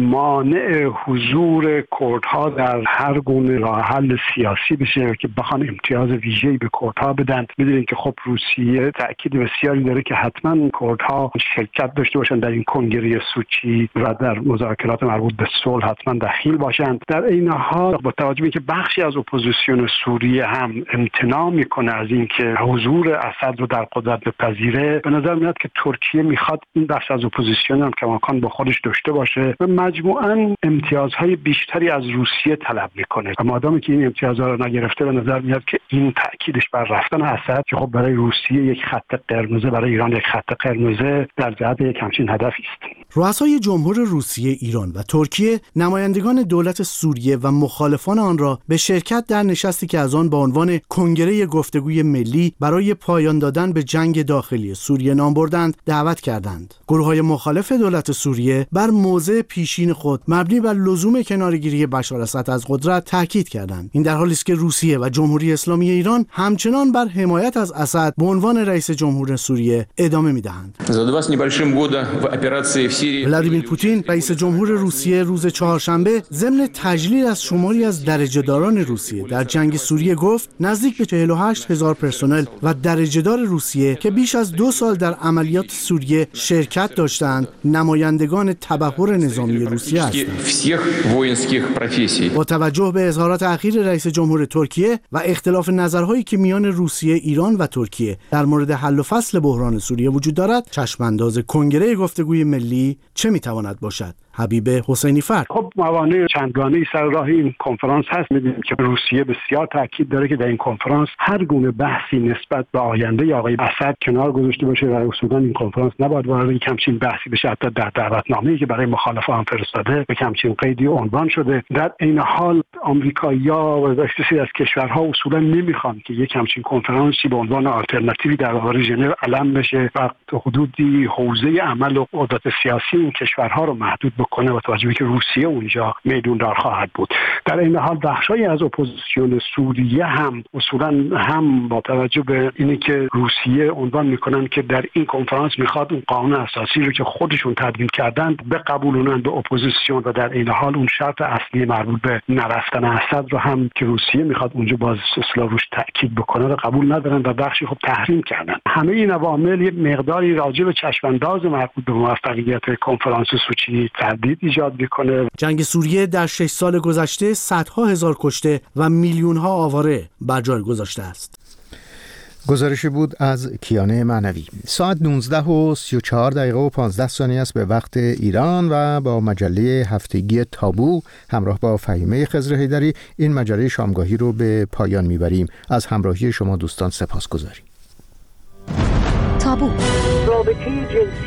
مانع حضور کردها در هر گونه راه حل سیاسی بشه که بخوان امتیاز ویژه‌ای به کردها بدن. می‌دونید که خب روسیه تأکید بسیاری داره که حتما کردها شرکت داشته باشن در این کنگره سوچی و در مذاکرات مربوط به صلح حتما دخیل باشند. در این حال با توجه به اینکه بخشی از اپوزیسیون سوریه هم امتناع میکنه از اینکه حضور اسد رو در قدرت بپذیره، به نظر میاد که ترکیه میخواد این بخش از اپوزیسیون هم کماکان با خودش داشته باشه و مجموعاً امتیازهای بیشتری از روسیه طلب میکنه و مادامی که این امتیازها رو نگرفته، به نظر میاد که این تاکیدش بر رفتن اسد که خب برای روسیه یک خط قرمز، برای ایران یک خط قرمز، در جهت یک همچین هدفی است. رؤسای جمهور روسیه، ایران و ترکیه نمایندگان دولت سوریه و مخالفان آن را به شرکت در نشستی که از آن با عنوان کنگره گفتگوی ملی برای پایان دادن به جنگ داخلی سوریه نام بردند دعوت کردند. گروه‌های مخالف دولت سوریه بر موضع پیشین خود مبنی بر لزوم کناره‌گیری بشار اسد از قدرت تاکید کردند. این در حالی است که روسیه و جمهوری اسلامی ایران همچنان بر حمایت از اسد به عنوان رئیس جمهور سوریه ادامه می‌دهند. ولادیمیر پوتین رئیس جمهور روسیه روز چهارشنبه ضمن تجلیل از شماری از درجه‌داران روسیه در جنگ سوریه گفت نزدیک به 48,000 پرسنل و درجه‌دار روسیه که بیش از 2 سال در عملیات سوریه شرکت داشتند نمایندگان تبحر نظامی روسیه هستند. با توجه به اظهارات اخیر رئیس جمهور ترکیه و اختلاف نظرهایی که میان روسیه، ایران و ترکیه در مورد حل و فصل بحران سوریه وجود دارد، چشمانداز کنگره گفتگوی ملی چه میتواند باشد؟ حبیب حسینی فرد. خب موانع چندگانه‌ای سر راه این کنفرانس هست. می‌دونیم که روسیه بسیار تاکید داره که در این کنفرانس هر گونه بحثی نسبت به آینده آقای اسد کنار گذاشته باشه و اصولاً این کنفرانس نباید وارد یک همچین بحثی بشه. حتی در دعوتنامه‌ای که برای مخالفان فرستاده به همچین قیدی عنوان شده. در این حال آمریکایی‌ها و بسیاری از کشورها اصولاً نمی‌خوان که یک همچین کنفرانسی به عنوان آلترناتیوی در واقع ژنو علم بشه و حدودی حوزه عمل و قدرت سیاسی این کشورها رو محدود بکنه و توجه که روسیه اونجا میدوندار خواهد بود. در این حال بخشای از اپوزیسیون سوریه هم اصولا هم با توجه به اینی که روسیه عنوان میکنن که در این کنفرانس میخواد اون قانون اساسی رو که خودشون تدوین کردن بقبولونن به اپوزیسیون و در این حال اون شرط اصلی مربوط به نرفتن اسد رو هم که روسیه میخواد اونجا باز اصلا روش تاکید بکنه رو قبول ندارن و بخشی خب تحریم کردن. همه این عوامل یه مقداری راجع به چشمانداز مربوط به موفقیت کنفرانس سوچی تردید ایجاد میکنه. جنگ سوریه در 6 سال گذشته صدها هزار کشته و میلیون‌ها آواره بر جای گذاشته است. گزارشی بود از کیان معنوی. ساعت 19:34 و 15 ثانیه است به وقت ایران و با مجله هفتگی تابو همراه با فهیمه خضر حیدری این مجله شامگاهی رو به پایان میبریم. از همراهی شما دوستان سپاسگزاریم. تابو. رابطه جنسی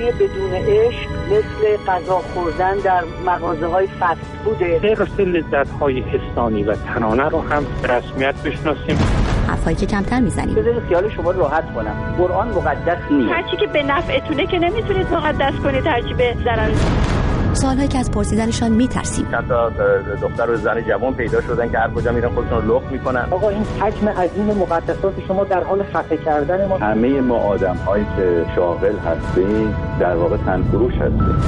زندگی بدون عشق مثل غذا خوردن در مغازه‌های فست فوده. حفظ لذت‌های حسانی و تنانه رو هم به رسمیت بشناسیم. حرفایی که کمتر میزنیم. بذارید خیال شما راحت کنم. قرآن مقدس نیست. هرچی که به نفعتونه که نمیتونید مقدس کنید، هرچی به ضرر. سوالهایی که از پرسیدنشان میترسیم. چند تا دختر و زن جوان پیدا شدن که هر کجا میرن خودشون رو لخت میکنن. آقا این حجم عظیم مقدسات شما در حال خفه کردن ما. همه ما آدم‌هایی که شاغل هستیم در واقع تنفروش هستیم.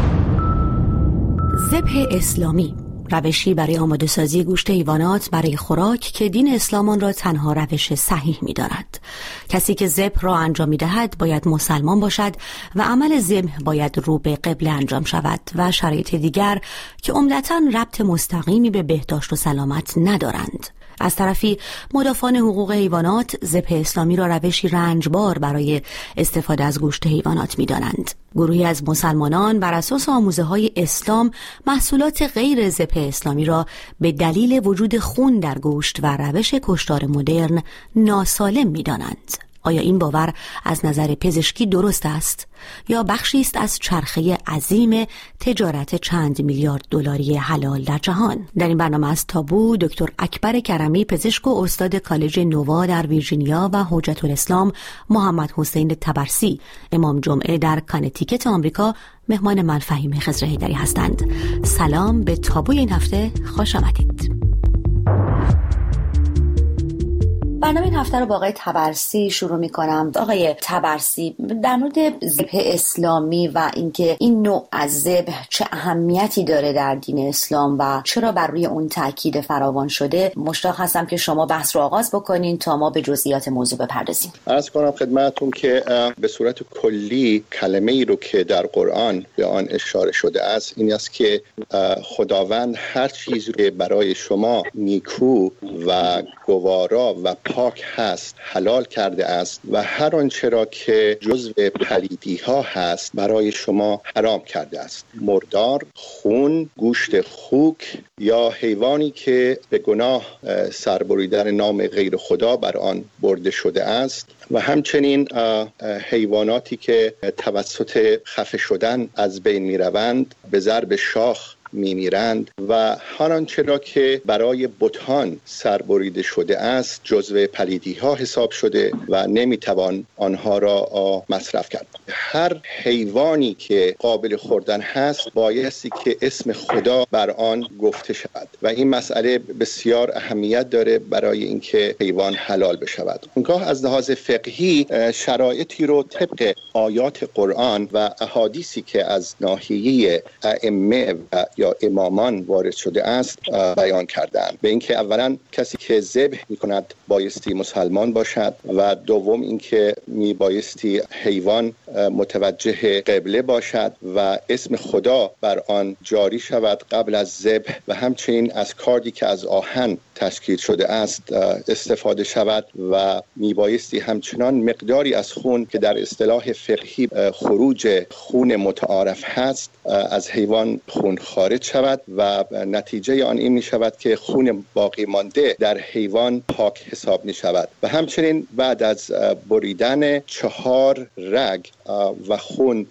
ذبح اسلامی، روشی برای آماده سازی گوشت حیوانات برای خوراک که دین اسلام آن را تنها روش صحیح می‌داند. کسی که ذبح را انجام می‌دهد باید مسلمان باشد و عمل ذبح باید رو به قبله انجام شود و شرایط دیگر که عمدتاً ربط مستقیمی به بهداشت و سلامت ندارند. از طرفی مدافعان حقوق حیوانات ذبح اسلامی را روشی رنجبار برای استفاده از گوشت حیوانات می‌دانند. گروهی از مسلمانان بر اساس آموزه‌های اسلام محصولات غیر ذبح اسلامی را به دلیل وجود خون در گوشت و روش کشتار مدرن ناسالم می‌دانند. آیا این باور از نظر پزشکی درست است یا بخشی است از چرخه عظیم تجارت چند میلیارد دلاری حلال در جهان؟ در این برنامه از تابو دکتر اکبر کرمی، پزشک و استاد کالج نووا در ویرجینیا و حجت الاسلام محمد حسین طبرسی، امام جمعه در کانتیکت آمریکا، مهمان من فهیم خضرحیدری هستند. سلام به تابوی این هفته، خوش آمدید. برنامه این هفته رو با آقای طبرسی شروع می‌کنم. آقای طبرسی، در مورد ذبح اسلامی و اینکه این نوع از ذبح چه اهمیتی داره در دین اسلام و چرا بر روی اون تاکید فراوان شده، مشتاق هستم که شما بحث رو آغاز بکنین تا ما به جزئیات موضوع بپردازیم. عرض کنم خدمتتون که به صورت کلی کلمه‌ای رو که در قرآن به آن اشاره شده است این است که خداوند هر چیزی که برای شما نیکو و گوارا و پاک هست حلال کرده است و هر آنچه را که جزو پلیدی ها هست برای شما حرام کرده است. مردار، خون، گوشت خوک یا حیوانی که به گناه سربریدن نام غیر خدا بر آن برده شده است و همچنین حیواناتی که توسط خفه شدن از بین می روند، به ضرب شاخ میمیرند و هر آنچه را که برای بتان سربریده شده است جزو پلیدی ها حساب شده و نمیتوان آنها را مصرف کرد. هر حیوانی که قابل خوردن هست بایستی که اسم خدا بر آن گفته شود و این مسئله بسیار اهمیت داره برای اینکه حیوان حلال بشود. اونگاه از لحاظ فقهی شرایطی رو طبق آیات قرآن و احادیثی که از ناحیه ائمه یا امامان وارد شده است بیان کردند. به اینکه اولا کسی که ذبح می‌کند بایستی مسلمان باشد و دوم اینکه بایستی حیوان متوجه قبله باشد و اسم خدا بر آن جاری شود قبل از ذبح و همچنین از کاردی که از آهن تشکیل شده است استفاده شود و میبایستی همچنان مقداری از خون که در اصطلاح فقهی خروج خون متعارف هست از حیوان خون خارج شود و نتیجه آن این می شود که خون باقی مانده در حیوان پاک حساب می شود و همچنین بعد از بریدن 4 رگ و خون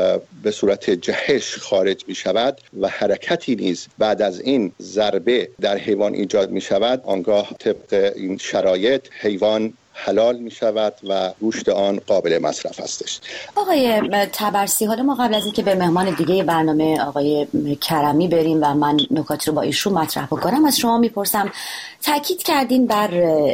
به صورت جهش خارج می شود و حرکتی نیز بعد از این ضربه در حیوان ایجاد می شود، آنگاه طبق این شرایط حیوان حلال می شود و گوشت آن قابل مصرف هستش. آقای طبرسی، حالا ما قبل از اینکه به مهمان دیگه برنامه آقای کرمی بریم و من نکات رو با ایشون مطرح بکنم از شما میپرسم، تاکید کردین بر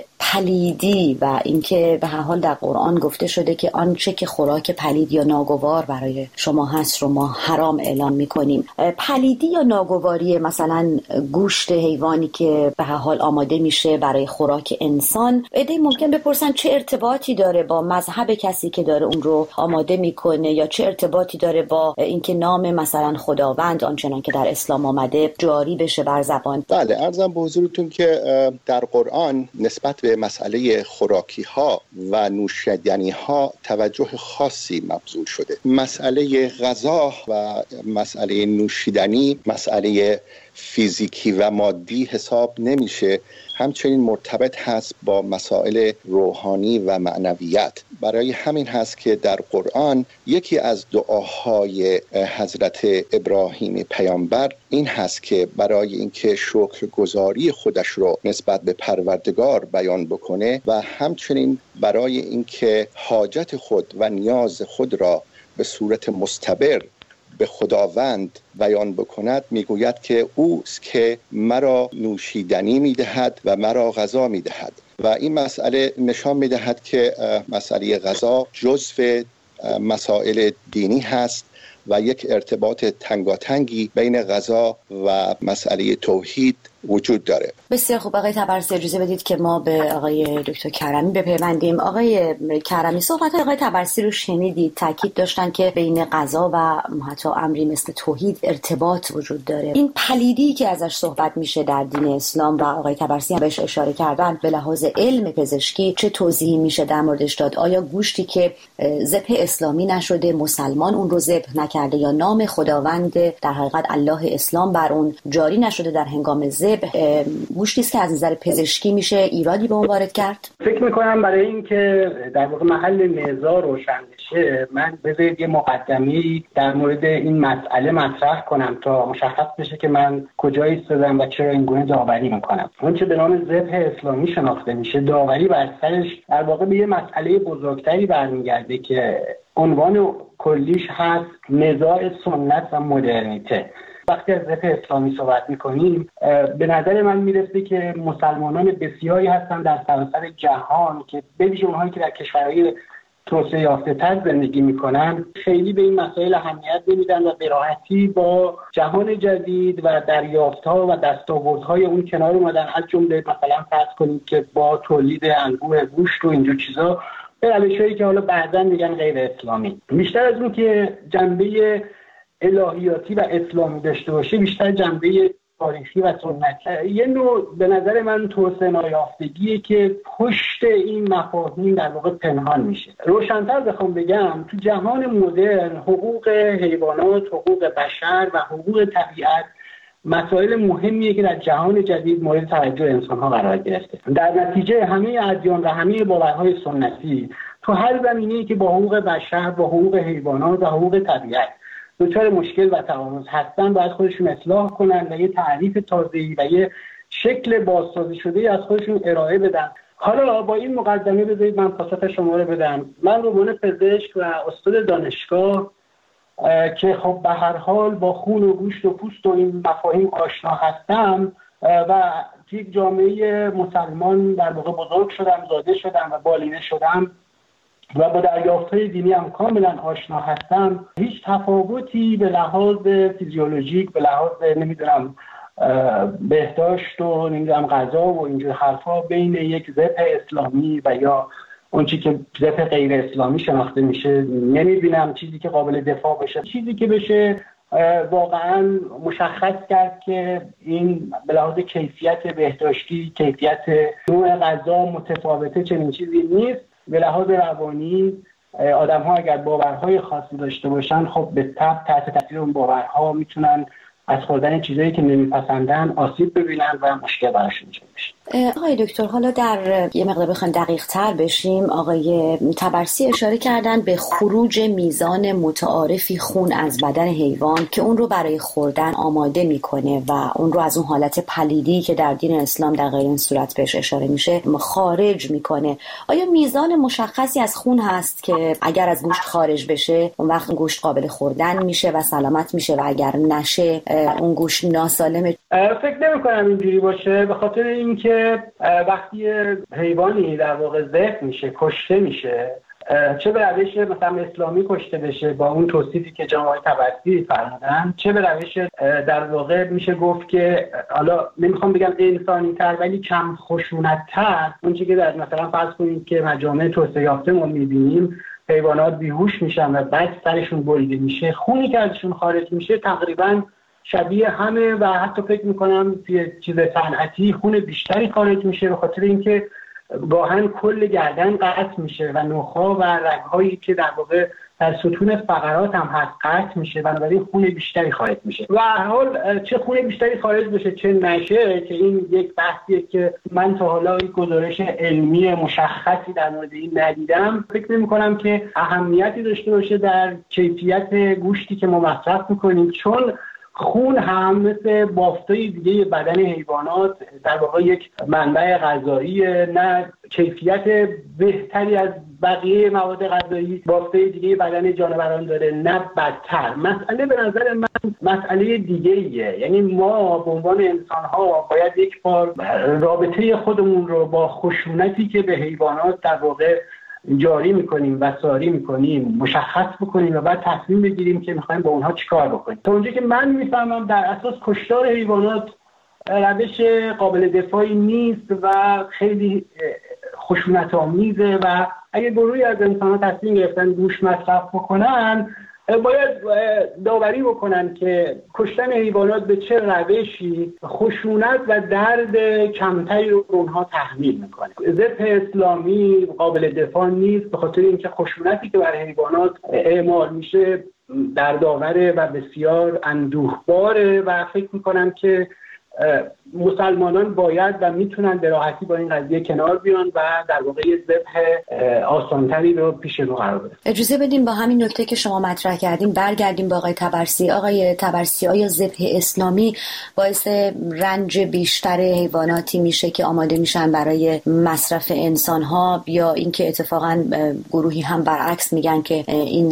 پلیدی و اینکه به هر حال در قرآن گفته شده که آنچه که خوراک پلید یا ناگوار برای شما هست رو ما حرام اعلام میکنیم. پلیدی یا ناگواری مثلا گوشت حیوانی که به هر حال آماده میشه برای خوراک انسان، ایده ممکن بپرسن چه ارتباطی داره با مذهب کسی که داره اون رو آماده میکنه یا چه ارتباطی داره با اینکه نام مثلا خداوند آنچنان که در اسلام آمده جاری بشه بر زبان. بله، عرضم به حضورتون که در قرآن نسبت به مسئله خوراکی ها و نوشیدنی ها توجه خاصی مبذول شده. مسئله غذا و مسئله نوشیدنی مسئله فیزیکی و مادی حساب نمیشه، همچنین مرتبط هست با مسائل روحانی و معنویت. برای همین هست که در قرآن یکی از دعاهای حضرت ابراهیم پیامبر این هست که برای اینکه شکرگزاری خودش رو نسبت به پروردگار بیان بکنه و همچنین برای اینکه حاجت خود و نیاز خود را به صورت مستبر به خداوند بیان بکند، میگوید که اوست که مرا نوشیدنی میدهد و مرا غذا میدهد. و این مسئله نشان میدهد که مسئله غذا جزو مسائل دینی هست و یک ارتباط تنگاتنگی بین غذا و مسئله توحید وجود داره. بسیار خوب آقای طبرسی، اجازه بدید که ما به آقای دکتر کرمی بپیوندیم. آقای کرمی، صحبت آقای طبرسی رو شنیدید، تاکید داشتن که بین غذا و حتی امری مثل توحید ارتباط وجود داره. این پلیدی که ازش صحبت میشه در دین اسلام و آقای طبرسی هم بهش اشاره کردن، به لحاظ علم پزشکی چه توضیحی میشه در موردش داد؟ آیا گوشتی که ذبح اسلامی نشده، مسلمان اون رو ذبح نکرده یا نام خداوند در حقیقت الله اسلام بر اون جاری نشده در هنگام ذبح، گوشتی است که از نظر پزشکی میشه ایرادی به اون وارد کرد؟ فکر میکنم برای اینکه در واقع محل نزاع روشن بشه، من بذارید یه مقدمه‌ای در مورد این مسئله مطرح کنم تا مشخص بشه که من کجا ایستادم و چرا این گونه داوری میکنم. اون چه به نام ذبح اسلامی شناخته میشه، داوری بر سرش در واقع به یه مسئله بزرگتری برمیگرده که عنوان کلیش هست نزاع سنت و مدرنیته. وقتی از ذبح اسلامی صحبت میکنیم، به نظر من میرسه که مسلمانان بسیاری هستن در سراسر جهان که به ویژه اونهایی که در کشورهای توسعه یافته‌تر زندگی میکنن خیلی به این مسائل اهمیت نمیدن و به راحتی با جهان جدید و دریافت‌ها و دستاوردهای اون کنار اومدن. از جمله مثلا فرض کنید که با تولید انبوه گوشت و اینجور چیزا به روش‌هایی که حالا بعضا میگن غیر اسلامی. بیشتر از اون که جنبه الهیاتی و اسلامی داشته باشه، بیشتر جنبه تاریخی و سنتی. یه نوع به نظر من توسعه نایافتگیه که پشت این مفاهیم در واقع پنهان میشه. روشن‌تر بخوام بگم، تو جهان مدرن حقوق حیوانات، حقوق بشر و حقوق طبیعت مسائل مهمیه که در جهان جدید مورد توجه انسان‌ها قرار گرفته. در نتیجه همه ادیان و همه باورهای سنتی تو هر زمینه‌ای که با حقوق بشر، با حقوق حیوانات و حقوق طبیعت دچار مشکل و تعارض هستن، باید خودشون اصلاح کنن و یه تعریف تازه‌ای و یه شکل بازسازی شده از خودشون ارائه بدن. حالا با این مقدمه بذارید من پاسخ شما رو بدم. من به عنوان پزشک و استاد دانشگاه که خب به هر حال با خون و گوشت و پوست و این مفاهیم آشنا هستم و یک جامعه مسلمان در واقع بزرگ شدم، زاده شدم و بالینه شدم و با دریافت‌های دینی هم کاملا آشنا هستم، هیچ تفاوتی به لحاظ فیزیولوژیک، به لحاظ نمیدونم بهداشت و نمیدونم غذا و اینجور حرفا بین یک ذبح اسلامی و یا اون چیزی که ذبح غیر اسلامی شناخته میشه نمیبینم. چیزی که قابل دفاع بشه، چیزی که بشه واقعا مشخص کرد که این به لحاظ کیفیت بهداشتی، کیفیت نوع غذا متفاوته، چنین چیزی نیست. به لحاظ روانی آدم‌ها اگر باورهای خاصی داشته باشن، خب به تبع تحت تاثیر اون باورها میتونن از خوردن چیزایی که نمیپسندن آسیب ببینن و مشکل براشون ایجاد بشه. آقای دکتر، حالا در یه مقدار بخوایم دقیق تر بشیم، آقای طبرسی اشاره کردن به خروج میزان متعارفی خون از بدن حیوان که اون رو برای خوردن آماده میکنه و اون رو از اون حالت پلیدی که در دین اسلام در غیر این صورت بهش اشاره میشه خارج میکنه. آیا میزان مشخصی از خون هست که اگر از گوشت خارج بشه اون وقت گوشت قابل خوردن میشه و سلامت میشه و اگر نشه اون گوشت ناسالمه؟ فکر نمی‌کنم اینجوری باشه، به خاطر اینکه وقتی حیوانی در واقع ذبح میشه، کشته میشه، چه به روش مثلا اسلامی کشته بشه با اون توصیفی که جناب طبرسی فرمودن، چه به روش در واقع میشه گفت که حالا نمیخوام بگم انسانی تر ولی کم خشونت تر، اون چیزی که در مثلا فرض کنید که مجامع توسعه یافته ما میبینیم حیوانات بیهوش میشن و بعد سرشون بریده میشه، خونی که ازشون خارج میشه تقریبا شبیه همه و حتی فکر میکنم چیز صنعتی خون بیشتری خارج میشه، به خاطر اینکه گاهن کل گردن قطع میشه و نخا و رگهایی که در واقع در ستون فقرات هم هست قطع میشه، بنابراین خون بیشتری خارج میشه و حال چه خون بیشتری خارج بشه چه نشه که این یک بحثیه که من تا حالا این گزارش علمی مشخصی در مورد این ندیدم. فکر نمی‌کنم که اهمیتی داشته باشه در کیفیت گوشتی که ما مصرف می‌کنیم، چون خون هم مثل بافتای دیگه بدن حیوانات در واقع یک منبع غذایی، نه کیفیت بهتری از بقیه مواد غذایی بافتای دیگه بدن جانوران داره نه بدتر. مسئله به نظر من مسئله دیگه ایه، یعنی ما به عنوان انسان‌ها باید یک بار رابطه خودمون رو با خشونتی که به حیوانات در واقع جاری میکنیم و ساری میکنیم مشخص بکنیم و بعد تصمیم بگیریم که میخوایم با اونها چیکار بکنیم. تا اونجایی که من میفهمم در اساس کشتار حیوانات روش قابل دفاعی نیست و خیلی خشونت آمیزه و اگه گروهی از انسان‌ها تصمیم گرفتن گوشت مصرف بکنن باید داوری بکنن که کشتن حیوانات به چه روشی خشونت و درد کمتری رو اونها تحمیل میکنه. ذبح اسلامی قابل دفاع نیست به خاطر اینکه خشونتی که بر حیوانات اعمال میشه دردآوره و بسیار اندوهباره و فکر میکنم که مسلمانان باید و میتونن به راحتی با این قضیه کنار بیان و در واقع ذبح آسانتری رو پیش رو قرار بدن. اجازه بدیم با همین نکته که شما مطرح کردیم برگردیم با آقای طبرسی. آقای طبرسی، آیا ذبح اسلامی باعث رنج بیشتر حیواناتی میشه که آماده میشن برای مصرف انسان‌ها، یا اینکه اتفاقا گروهی هم برعکس میگن که این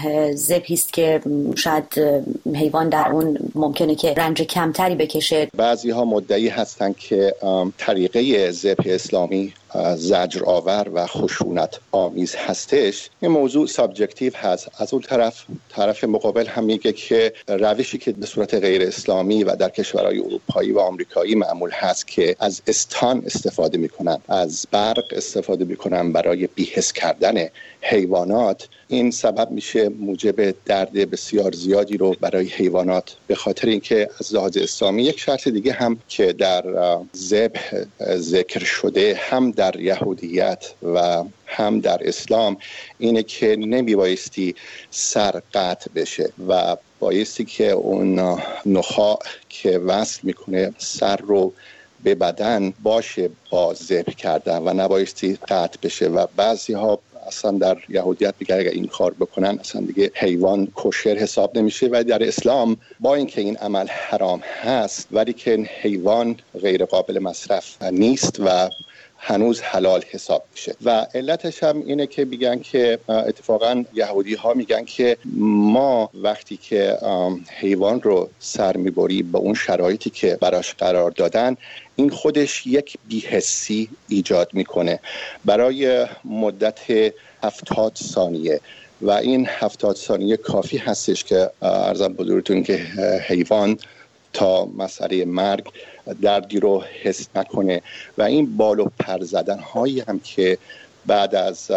ذبحی است که شاید حیوان در اون ممکنه که رنج کمتری بکشه؟ بعضی ها مدعی هستند که طریقه ذبح اسلامی زجر آور و خشونت آمیز هستش. این موضوع سابجکتیو هست. از اون طرف مقابل هم میگه که روشی که به صورت غیر اسلامی و در کشورهای اروپایی و آمریکایی معمول هست که از استان استفاده میکنن، از برق استفاده میکنن برای بی‌حس کردن حیوانات، این سبب میشه موجب درد بسیار زیادی رو برای حیوانات، به خاطر اینکه از لحاظ اسلامی یک شرط دیگه هم که در ذبح ذکر شده هم در یهودیت و هم در اسلام اینه که نمیبایستی سر قطع بشه و بایستی که اون نخاع که وصل میکنه سر رو به بدن باشه با ذبح کردن و نبایستی قطع بشه و بعضی ها اصلا در یهودیت میگن اگر این کار بکنن اصلا دیگه حیوان کشر حساب نمیشه و در اسلام با اینکه این عمل حرام هست ولی که حیوان غیر قابل مصرف نیست و هنوز حلال حساب میشه و علتش هم اینه که میگن که اتفاقا یهودی ها میگن که ما وقتی که حیوان رو سر میبریم به اون شرایطی که براش قرار دادن این خودش یک بی‌حسی ایجاد میکنه برای مدت 70 ثانیه و این 70 ثانیه کافی هستش که عرضم بزرگتون که حیوان تا مسئله مرگ دردی رو حس نکنه و این بال و پر زدن هایی هم که بعد از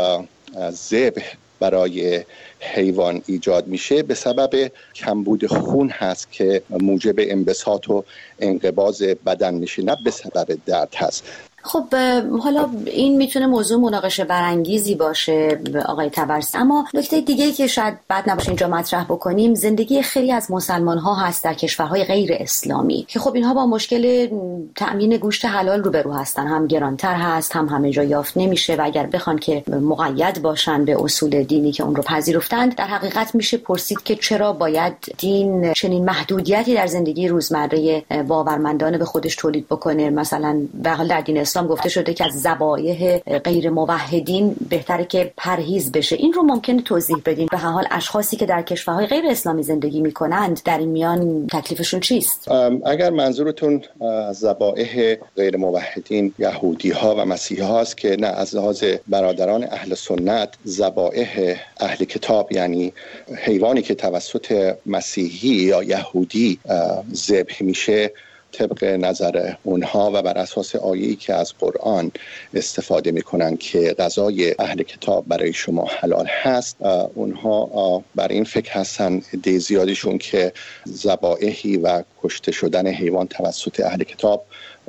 ذبح برای حیوان ایجاد میشه به سبب کمبود خون هست که موجب انبساط و انقباض بدن میشه، نه به سبب درد هست. خب حالا این میتونه موضوع مناقشه برانگیزی باشه آقای طبرسی، اما نکته دیگه که شاید بد نباشه اینجا مطرح بکنیم زندگی خیلی از مسلمان ها هست در کشورهای غیر اسلامی که خب اینها با مشکل تأمین گوشت حلال روبرو هستن، هم گرانتر هست هم همه جا یافت نمیشه و اگر بخوان که مقید باشن به اصول دینی که اون رو پذیرفتند در حقیقت میشه پرسید که چرا باید دین چنین محدودیتی در زندگی روزمره باورمندانه به خودش تولید بکنه. مثلا به حال در دین اسلام گفته شده که از ذبایح غیر موحدین بهتره که پرهیز بشه. این رو ممکنه توضیح بدین؟ به هر حال اشخاصی که در کشورهای غیر اسلامی زندگی میکنند در این میان تکلیفشون چیست؟ اگر منظورتون ذبایح غیر موحدین یهودی ها و مسیحی هاست که نه، از لحاظ برادران اهل سنت ذبایح اهل کتاب یعنی حیوانی که توسط مسیحی یا یهودی ذبح میشه طبق نظر اونها و بر اساس آیه‌ای که از قرآن استفاده میکنن که غذای اهل کتاب برای شما حلال هست، اونها بر این فکر هستن عده زیادشون که ذبایحی و کشته شدن حیوان توسط اهل کتاب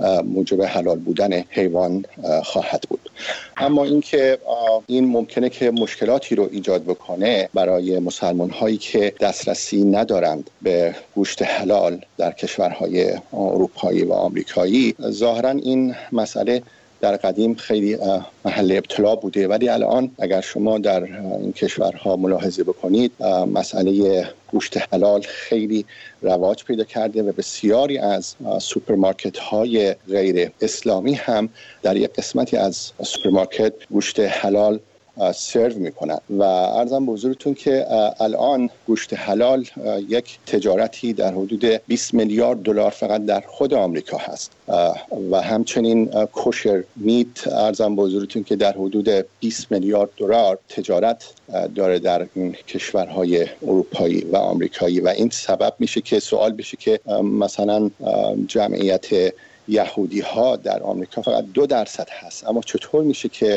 موجب حلال بودن حیوان خواهد بود. اما اینکه این ممکنه که مشکلاتی رو ایجاد بکنه برای مسلمان هایی که دسترسی ندارند به گوشت حلال در کشورهای اروپایی و آمریکایی، ظاهرا این مسئله در قدیم خیلی محل ابتلا بوده، ولی الان اگر شما در این کشورها ملاحظه بکنید مسئله گوشت حلال خیلی رواج پیدا کرده و بسیاری از سوپرمارکت های غیر اسلامی هم در یک قسمتی از سوپرمارکت گوشت حلال سرو میکنن و عرضم به حضورتون که الان گوشت حلال یک تجارتی در حدود 20 میلیارد دلار فقط در خود آمریکا هست و همچنین کوشر میت عرضم به حضورتون که در حدود 20 میلیارد دلار تجارت داره در این کشورهای اروپایی و آمریکایی و این سبب میشه که سوال بشه که مثلا جمعیت یهودی ها در آمریکا فقط 2% هست، اما چطور میشه که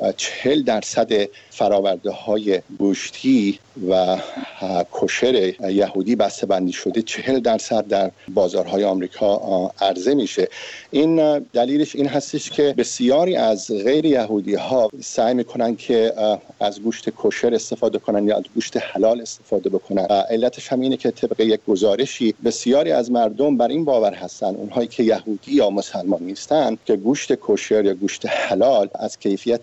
40% فراورده های گوشتی و کوشر یهودی بسته بندی شده 40% در بازارهای آمریکا عرضه میشه؟ این دلیلش این هستش که بسیاری از غیر یهودی ها سعی میکنن که از گوشت کوشر استفاده کنن یا از گوشت حلال استفاده بکنن. علتش هم اینه که طبق یک گزارشی بسیاری از مردم بر این باور هستن، اونهایی که یهودی یا مسلمان نیستن، که گوشت کوشر یا گوشت حلال از کیفیت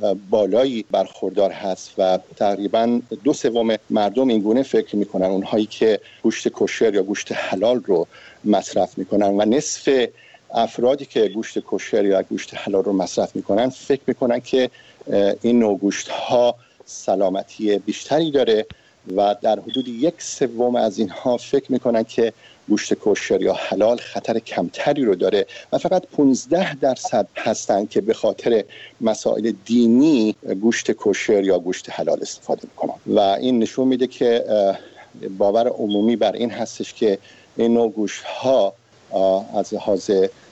بالایی برخوردار هست و تقریباً 2/3 مردم این گونه فکر میکنن، اونهایی که گوشت کوشر یا گوشت حلال رو مصرف میکنن، و نصف افرادی که گوشت کوشر یا گوشت حلال رو مصرف میکنن فکر میکنن که این نوع گوشت ها سلامتی بیشتری داره و در حدود 1/3 از اینها فکر میکنن که گوشت کوشر یا حلال خطر کمتری رو داره و فقط 15% هستن که به خاطر مسائل دینی گوشت کوشر یا گوشت حلال استفاده میکنن و این نشون میده که باور عمومی بر این هستش که این نوع گوشت ها از لحاظ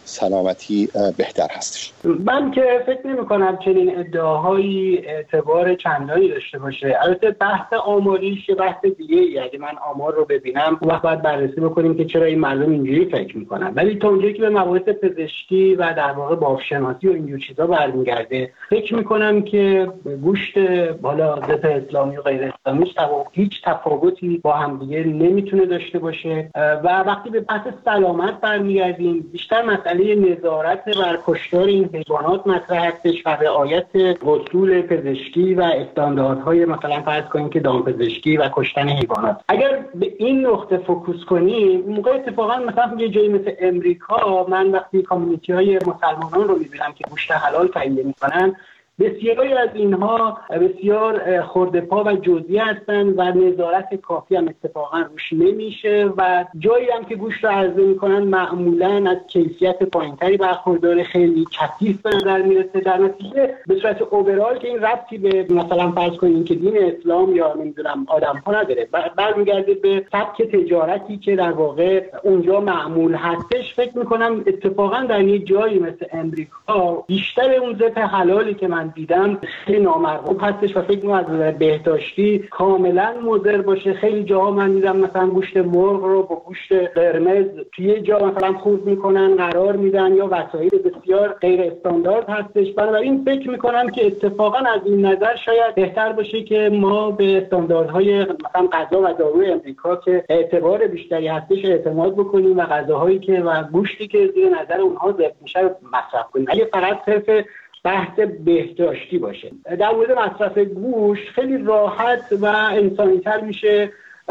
سلامتی بهتر هستش. من که فکر نمی کنم چنین ادعاهایی اعتبار چندانی داشته باشه. البته بحث آماریش یه بحث دیگه ای، اگه من آمار رو ببینم وقت باید بررسی بکنیم که چرا این مردم اینجوری فکر میکنن، ولی تا اونجایی که به مباحث پزشکی و در واقع بافت‌شناسی و اینجور چیزا برمیگرده فکر میکنم که گوشت بالا ضد اسلامی و غیر اسلامی هیچ تفاوتی با همدیگه نمیتونه داشته باشه و وقتی به بحث سلامت برمیگردیم بیشتر مسئله نظارت بر کشتار این حیوانات مطرح هستش و رعایت اصول پزشکی و استانداردهای مثلا فرض کنیم که دامپزشکی و کشتن حیوانات. اگر به این نقطه فوکوس کنیم اون موقع اتفاقا مثلا یه جایی مثل امریکا، من وقتی کامیونیتی های مسلمانان رو میبینم که گوشت حلال تهیه میکنن، بسیاری از اینها بسیار خرده‌پا و جزئی هستن و نظارت کافی هم اتفاقا روش نمیشه و جایی هم که گوشت رو عرضه میکنن معمولا از کیفیت پایینتری برخورداره، خیلی کثیف به نظر میرسه. در نتیجه به صورت اوورال که این ربطی به مثلا فرض کنیم که دین اسلام یا نمیدونم آدم‌ها نداره، برمیگرده به سبک تجارتی که در واقع اونجا معمول هستش. فکر میکنم اتفاقا در یه جایی مثل امریکا بیشتر اون ذات حلالی که من دیدم خیلی نامرغوب هستش و فکر می‌کنم از نظر بهداشتی کاملا مضر باشه. خیلی جاها من دیدم مثلا گوشت مرغ رو با گوشت قرمز توی یه جا مثلا خورد میکنن، قرار میدن یا وسایل بسیار غیر استاندارد هستش. بنابراین فکر میکنم که اتفاقا از این نظر شاید بهتر باشه که ما به استانداردهای مثلا غذا و داروی امریکا که اعتبار بیشتری هستش اعتماد بکنیم و غذاهایی که و گوشتی که زیر نظر اونها ذبح میشه مصرف کنیم. اگه فقط صرف بحث بهداشتی باشه. در مورد مصرف گوشت خیلی راحت و انسانی‌تر میشه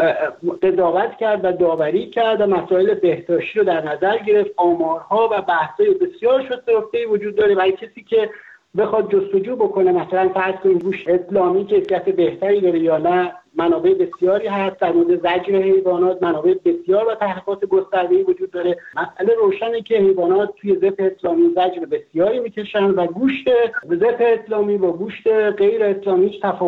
قضاوت کرد و داوری کرد و مسائل بهداشتی رو در نظر گرفت. آمارها و بحث‌های بسیار شسته‌رفته‌ای وجود داره برای کسی که بخواد جستجو بکنه مثلا فرض کنیم گوشت اسلامی کیفیت بهتری داره یا نه. منابع بسیاری هست در مورد زجر حیوانات، منابع بسیار و تحقیقات گسترده‌ای وجود داره. مسئله روشنه که حیوانات توی ذبح اسلامی زجر بسیاری میکشن و گوشت ذبح اسلامی با گوشت غیر اسلامی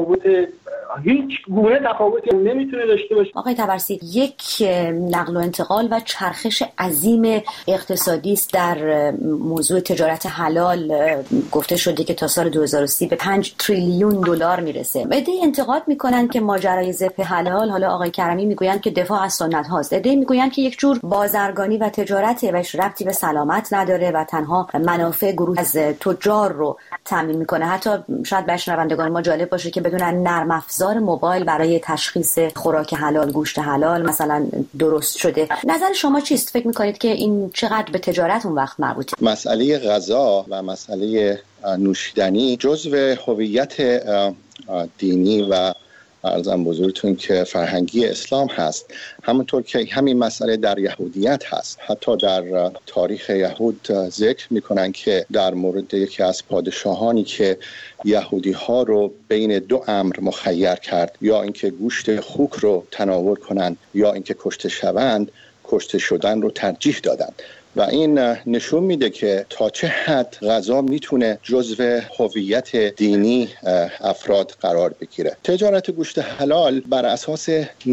هیچ گونه تفاوتی نمیتونه داشته باشه. آقای طبرسی، یک نقل و انتقال و چرخش عظیم اقتصادی است در موضوع تجارت حلال. گفته شده که تا سال 2030 به 5 تریلیون دلار میرسه. عده‌ای انتقاد میکنن که ماجرا برای ذبح حلال، حالا آقای کرمی میگویند که دفاع از سنت هاست، عده‌ای میگویند که یک جور بازرگانی و تجارته و هیچ ربطی به سلامت نداره و تنها منافع گروه از تجار رو تامین میکنه. حتی شاید برای شنوندگان ما جالب باشه که بدونن نرم افزار موبایل برای تشخیص خوراک حلال، گوشت حلال مثلا درست شده. نظر شما چیست؟ فکر میکنید که این چقدر به تجارت اون وقت مربوطه؟ مسئله غذا و مسئله نوشیدنی جزو هویت دینی و عرضم بزرگتون که فرهنگی اسلام هست، همونطور که همین مسئله در یهودیت هست. حتی در تاریخ یهود ذکر میکنن که در مورد یکی از پادشاهانی که یهودی ها رو بین دو امر مخیر کرد، یا اینکه گوشت خوک رو تناول کنند یا اینکه کشته شوند، کشته شدن رو ترجیح دادند. و این نشون میده که تا چه حد غذا میتونه جزو هویت دینی افراد قرار بگیره. تجارت گوشت حلال بر اساس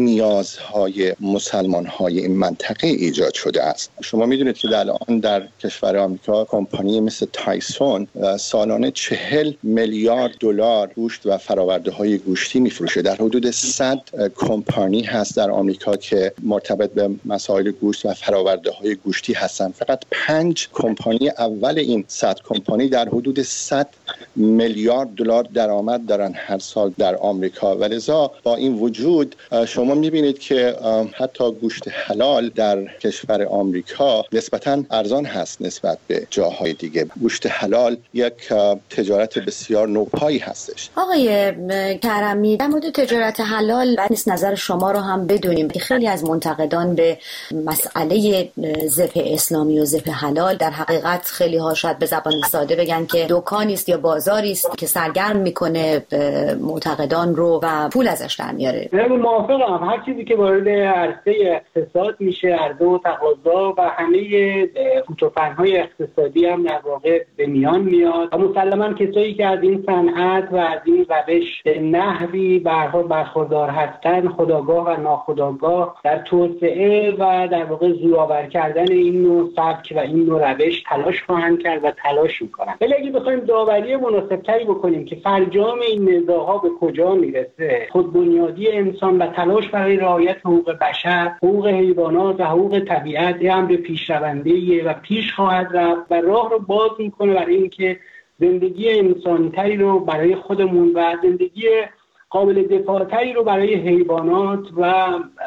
نیازهای مسلمانهای این منطقه ایجاد شده است. شما میدونید که الان در کشور آمریکا کمپانی مثل تایسون سالانه 40 میلیارد دلار گوشت و فراورده های گوشتی میفروشه. در حدود 100 کمپانی هست در آمریکا که مرتبط به مسائل گوشت و فراورده های گوشتی هستن. فقط 5 کمپانی اول این 100 کمپانی در حدود 100 میلیارد دلار درآمد دارن هر سال در آمریکا. ولذا با این وجود شما میبینید که حتی گوشت حلال در کشور آمریکا نسبتاً ارزان هست نسبت به جاهای دیگه. گوشت حلال یک تجارت بسیار نوپایی هستش. آقای کرمی، در مورد تجارت حلال بعد نیست نظر شما رو هم بدونیم که خیلی از منتقدان به مسئله ذبح اسلامی و ذبح حلال در حقیقت خیلی ها شاید به زبان ساده بگن که دکانی است یا بازاری است که سرگرم میکنه معتقدان رو و پول ازش در میاره. من موافقم. هر چیزی که وارد عرصه اقتصاد میشه، عرضه و تقاضا و همه فوتوفن‌های اقتصادی هم در واقع به میان میاد و مسلماً کسایی که از این صنعت و از این روش نحوی برخوردار هستن، خودآگاه و ناخودآگاه در توسعه و در واقع زورآور کردن این نوع سبک و این نوع روش تلاش خواهند کرد و تلاش میکنن. ولی اگه بخوایم داوری مناسبتری بکنیم که فرجام این نزاع‌ها به کجا میرسه، خودبنیادی انسان و تلاش برای رعایت حقوق بشر، حقوق حیوانات و حقوق طبیعت یه امر پیشرونده‌ایه و پیش خواهد رفت و راه رو باز میکنه برای اینکه زندگی انسانی‌تری رو برای خودمون و زندگی قابل دفاع‌تری رو برای حیوانات و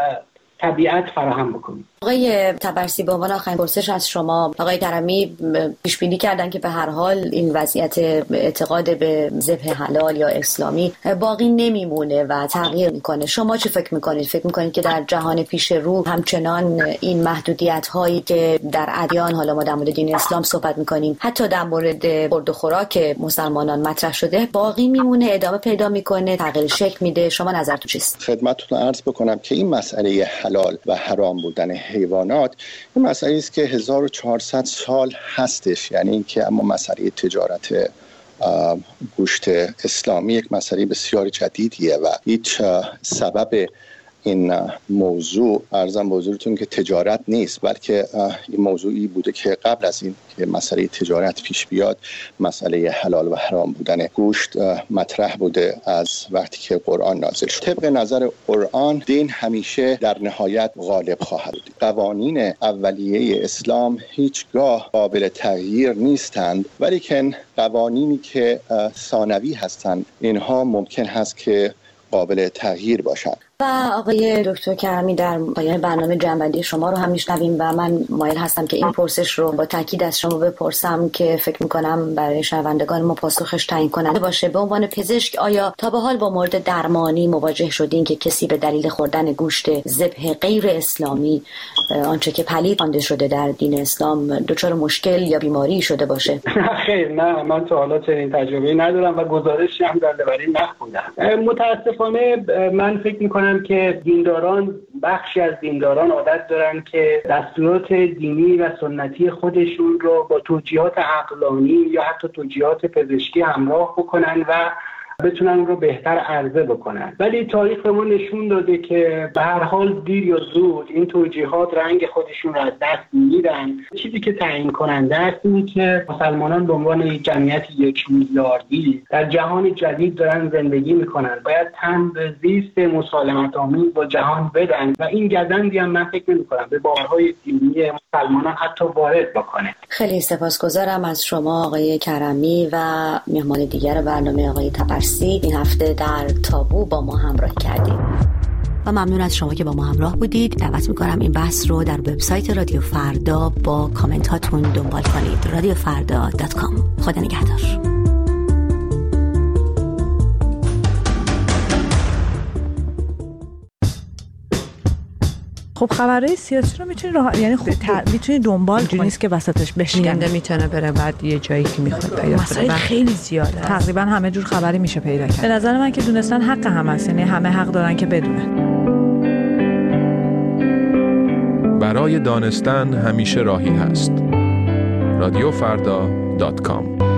طبیعت فراهم بکنیم. آقای تبرسی، به عنوان آخرین پرسش از شما، آقای کرمی پیش بینی کردن که به هر حال این وضعیت اعتقاد به ذبح حلال یا اسلامی باقی نمیمونه و تغییر میکنه. شما چی فکر میکنید؟ فکر میکنید که در جهان پیش رو همچنان این محدودیت هایی که در ادیان، حالا ما در مورد دین اسلام صحبت میکنیم، حتی در مورد خورد و خوراک مسلمانان مطرح شده، باقی میمونه، ادامه پیدا میکنه، تغییر شکل میده؟ شما نظرتون چیست؟ خدمتتون عرض بکنم که این مسئله حلال و حرام بودن حیوانات این مسئله است که 1400 سال هستش. یعنی اینکه اما مسئله تجارت گوشت اسلامی یک مسئله بسیار جدیدیه و هیچ سبب این موضوع عرضم به حضورتون که تجارت نیست، بلکه این موضوعی بوده که قبل از این که مسئله تجارت پیش بیاد، مسئله حلال و حرام بودن گوشت مطرح بوده از وقتی که قرآن نازل شد. طبق نظر قرآن دین همیشه در نهایت غالب خواهد بود. قوانین اولیه اسلام هیچگاه قابل تغییر نیستند، ولیکن قوانینی که ثانوی هستند اینها ممکن هست که قابل تغییر باشند. و آقای دکتر کرمی، در پایان برنامه جنبندی شما رو هم میشنویم و من مایل هستم که این پرسش رو با تاکید از شما بپرسم که فکر میکنم برای شنوندگان ما پاسخش تعیین کننده باشه. به عنوان پزشک، آیا تا به حال با مورد درمانی مواجه شدین که کسی به دلیل خوردن گوشت ذبح غیر اسلامی، آنچه که پلید خوانده شده در دین اسلام، دچار مشکل یا بیماری شده باشه؟ خیر، نه، من تا حالا چنین تجربه‌ای ندارم و گزارشی هم درباره نخوندم. متاسفانه من فکر میکنم که دینداران، بخشی از دینداران عادت دارن که دستورات دینی و سنتی خودشون رو با توجیهات عقلانی یا حتی توجیهات پزشکی همراه بکنن و بتونن اون رو بهتر عرضه بکنن. ولی تاریخ به ما نشون داده که به هر حال دیر یا زود این توجیهات رنگ خودشون رو از دست میدن. چیزی که تعیین کننده است اینه که مسلمانان به عنوان یک جمعیت 1 میلیاردی در جهان جدید دارن زندگی میکنن، باید تن به زیست مسالمت آمیز با جهان بدن و این گزندی هم من فکر نمی‌کنم به باورهای دینی مسلمانان حتی وارد بکنه. خیلی سپاسگزارم از شما آقای کرمی و مهمان دیگر برنامه آقای تبرسی این هفته در تابو با ما همراه کردید. و ممنون از شما که با ما همراه بودید. دعوت میکنم این بحث رو در وبسایت رادیو فردا با کامنت هاتون دنبال کنید. radiofarda.com. خدا نگهدار. خب خبرهای سیاسی رو میتونی یعنی میتونی دنبال کنی، نیست که وسطش بشکنه. میتونه بره بعد یه جایی که میخواد پیدا کنه. مسائل خیلی زیاده، تقریبا همه جور خبری میشه پیدا کرد. به نظر من که دونستن حق هم هست، یعنی همه حق دارن که بدونن. برای دانستن همیشه راهی هست. radiofarda.com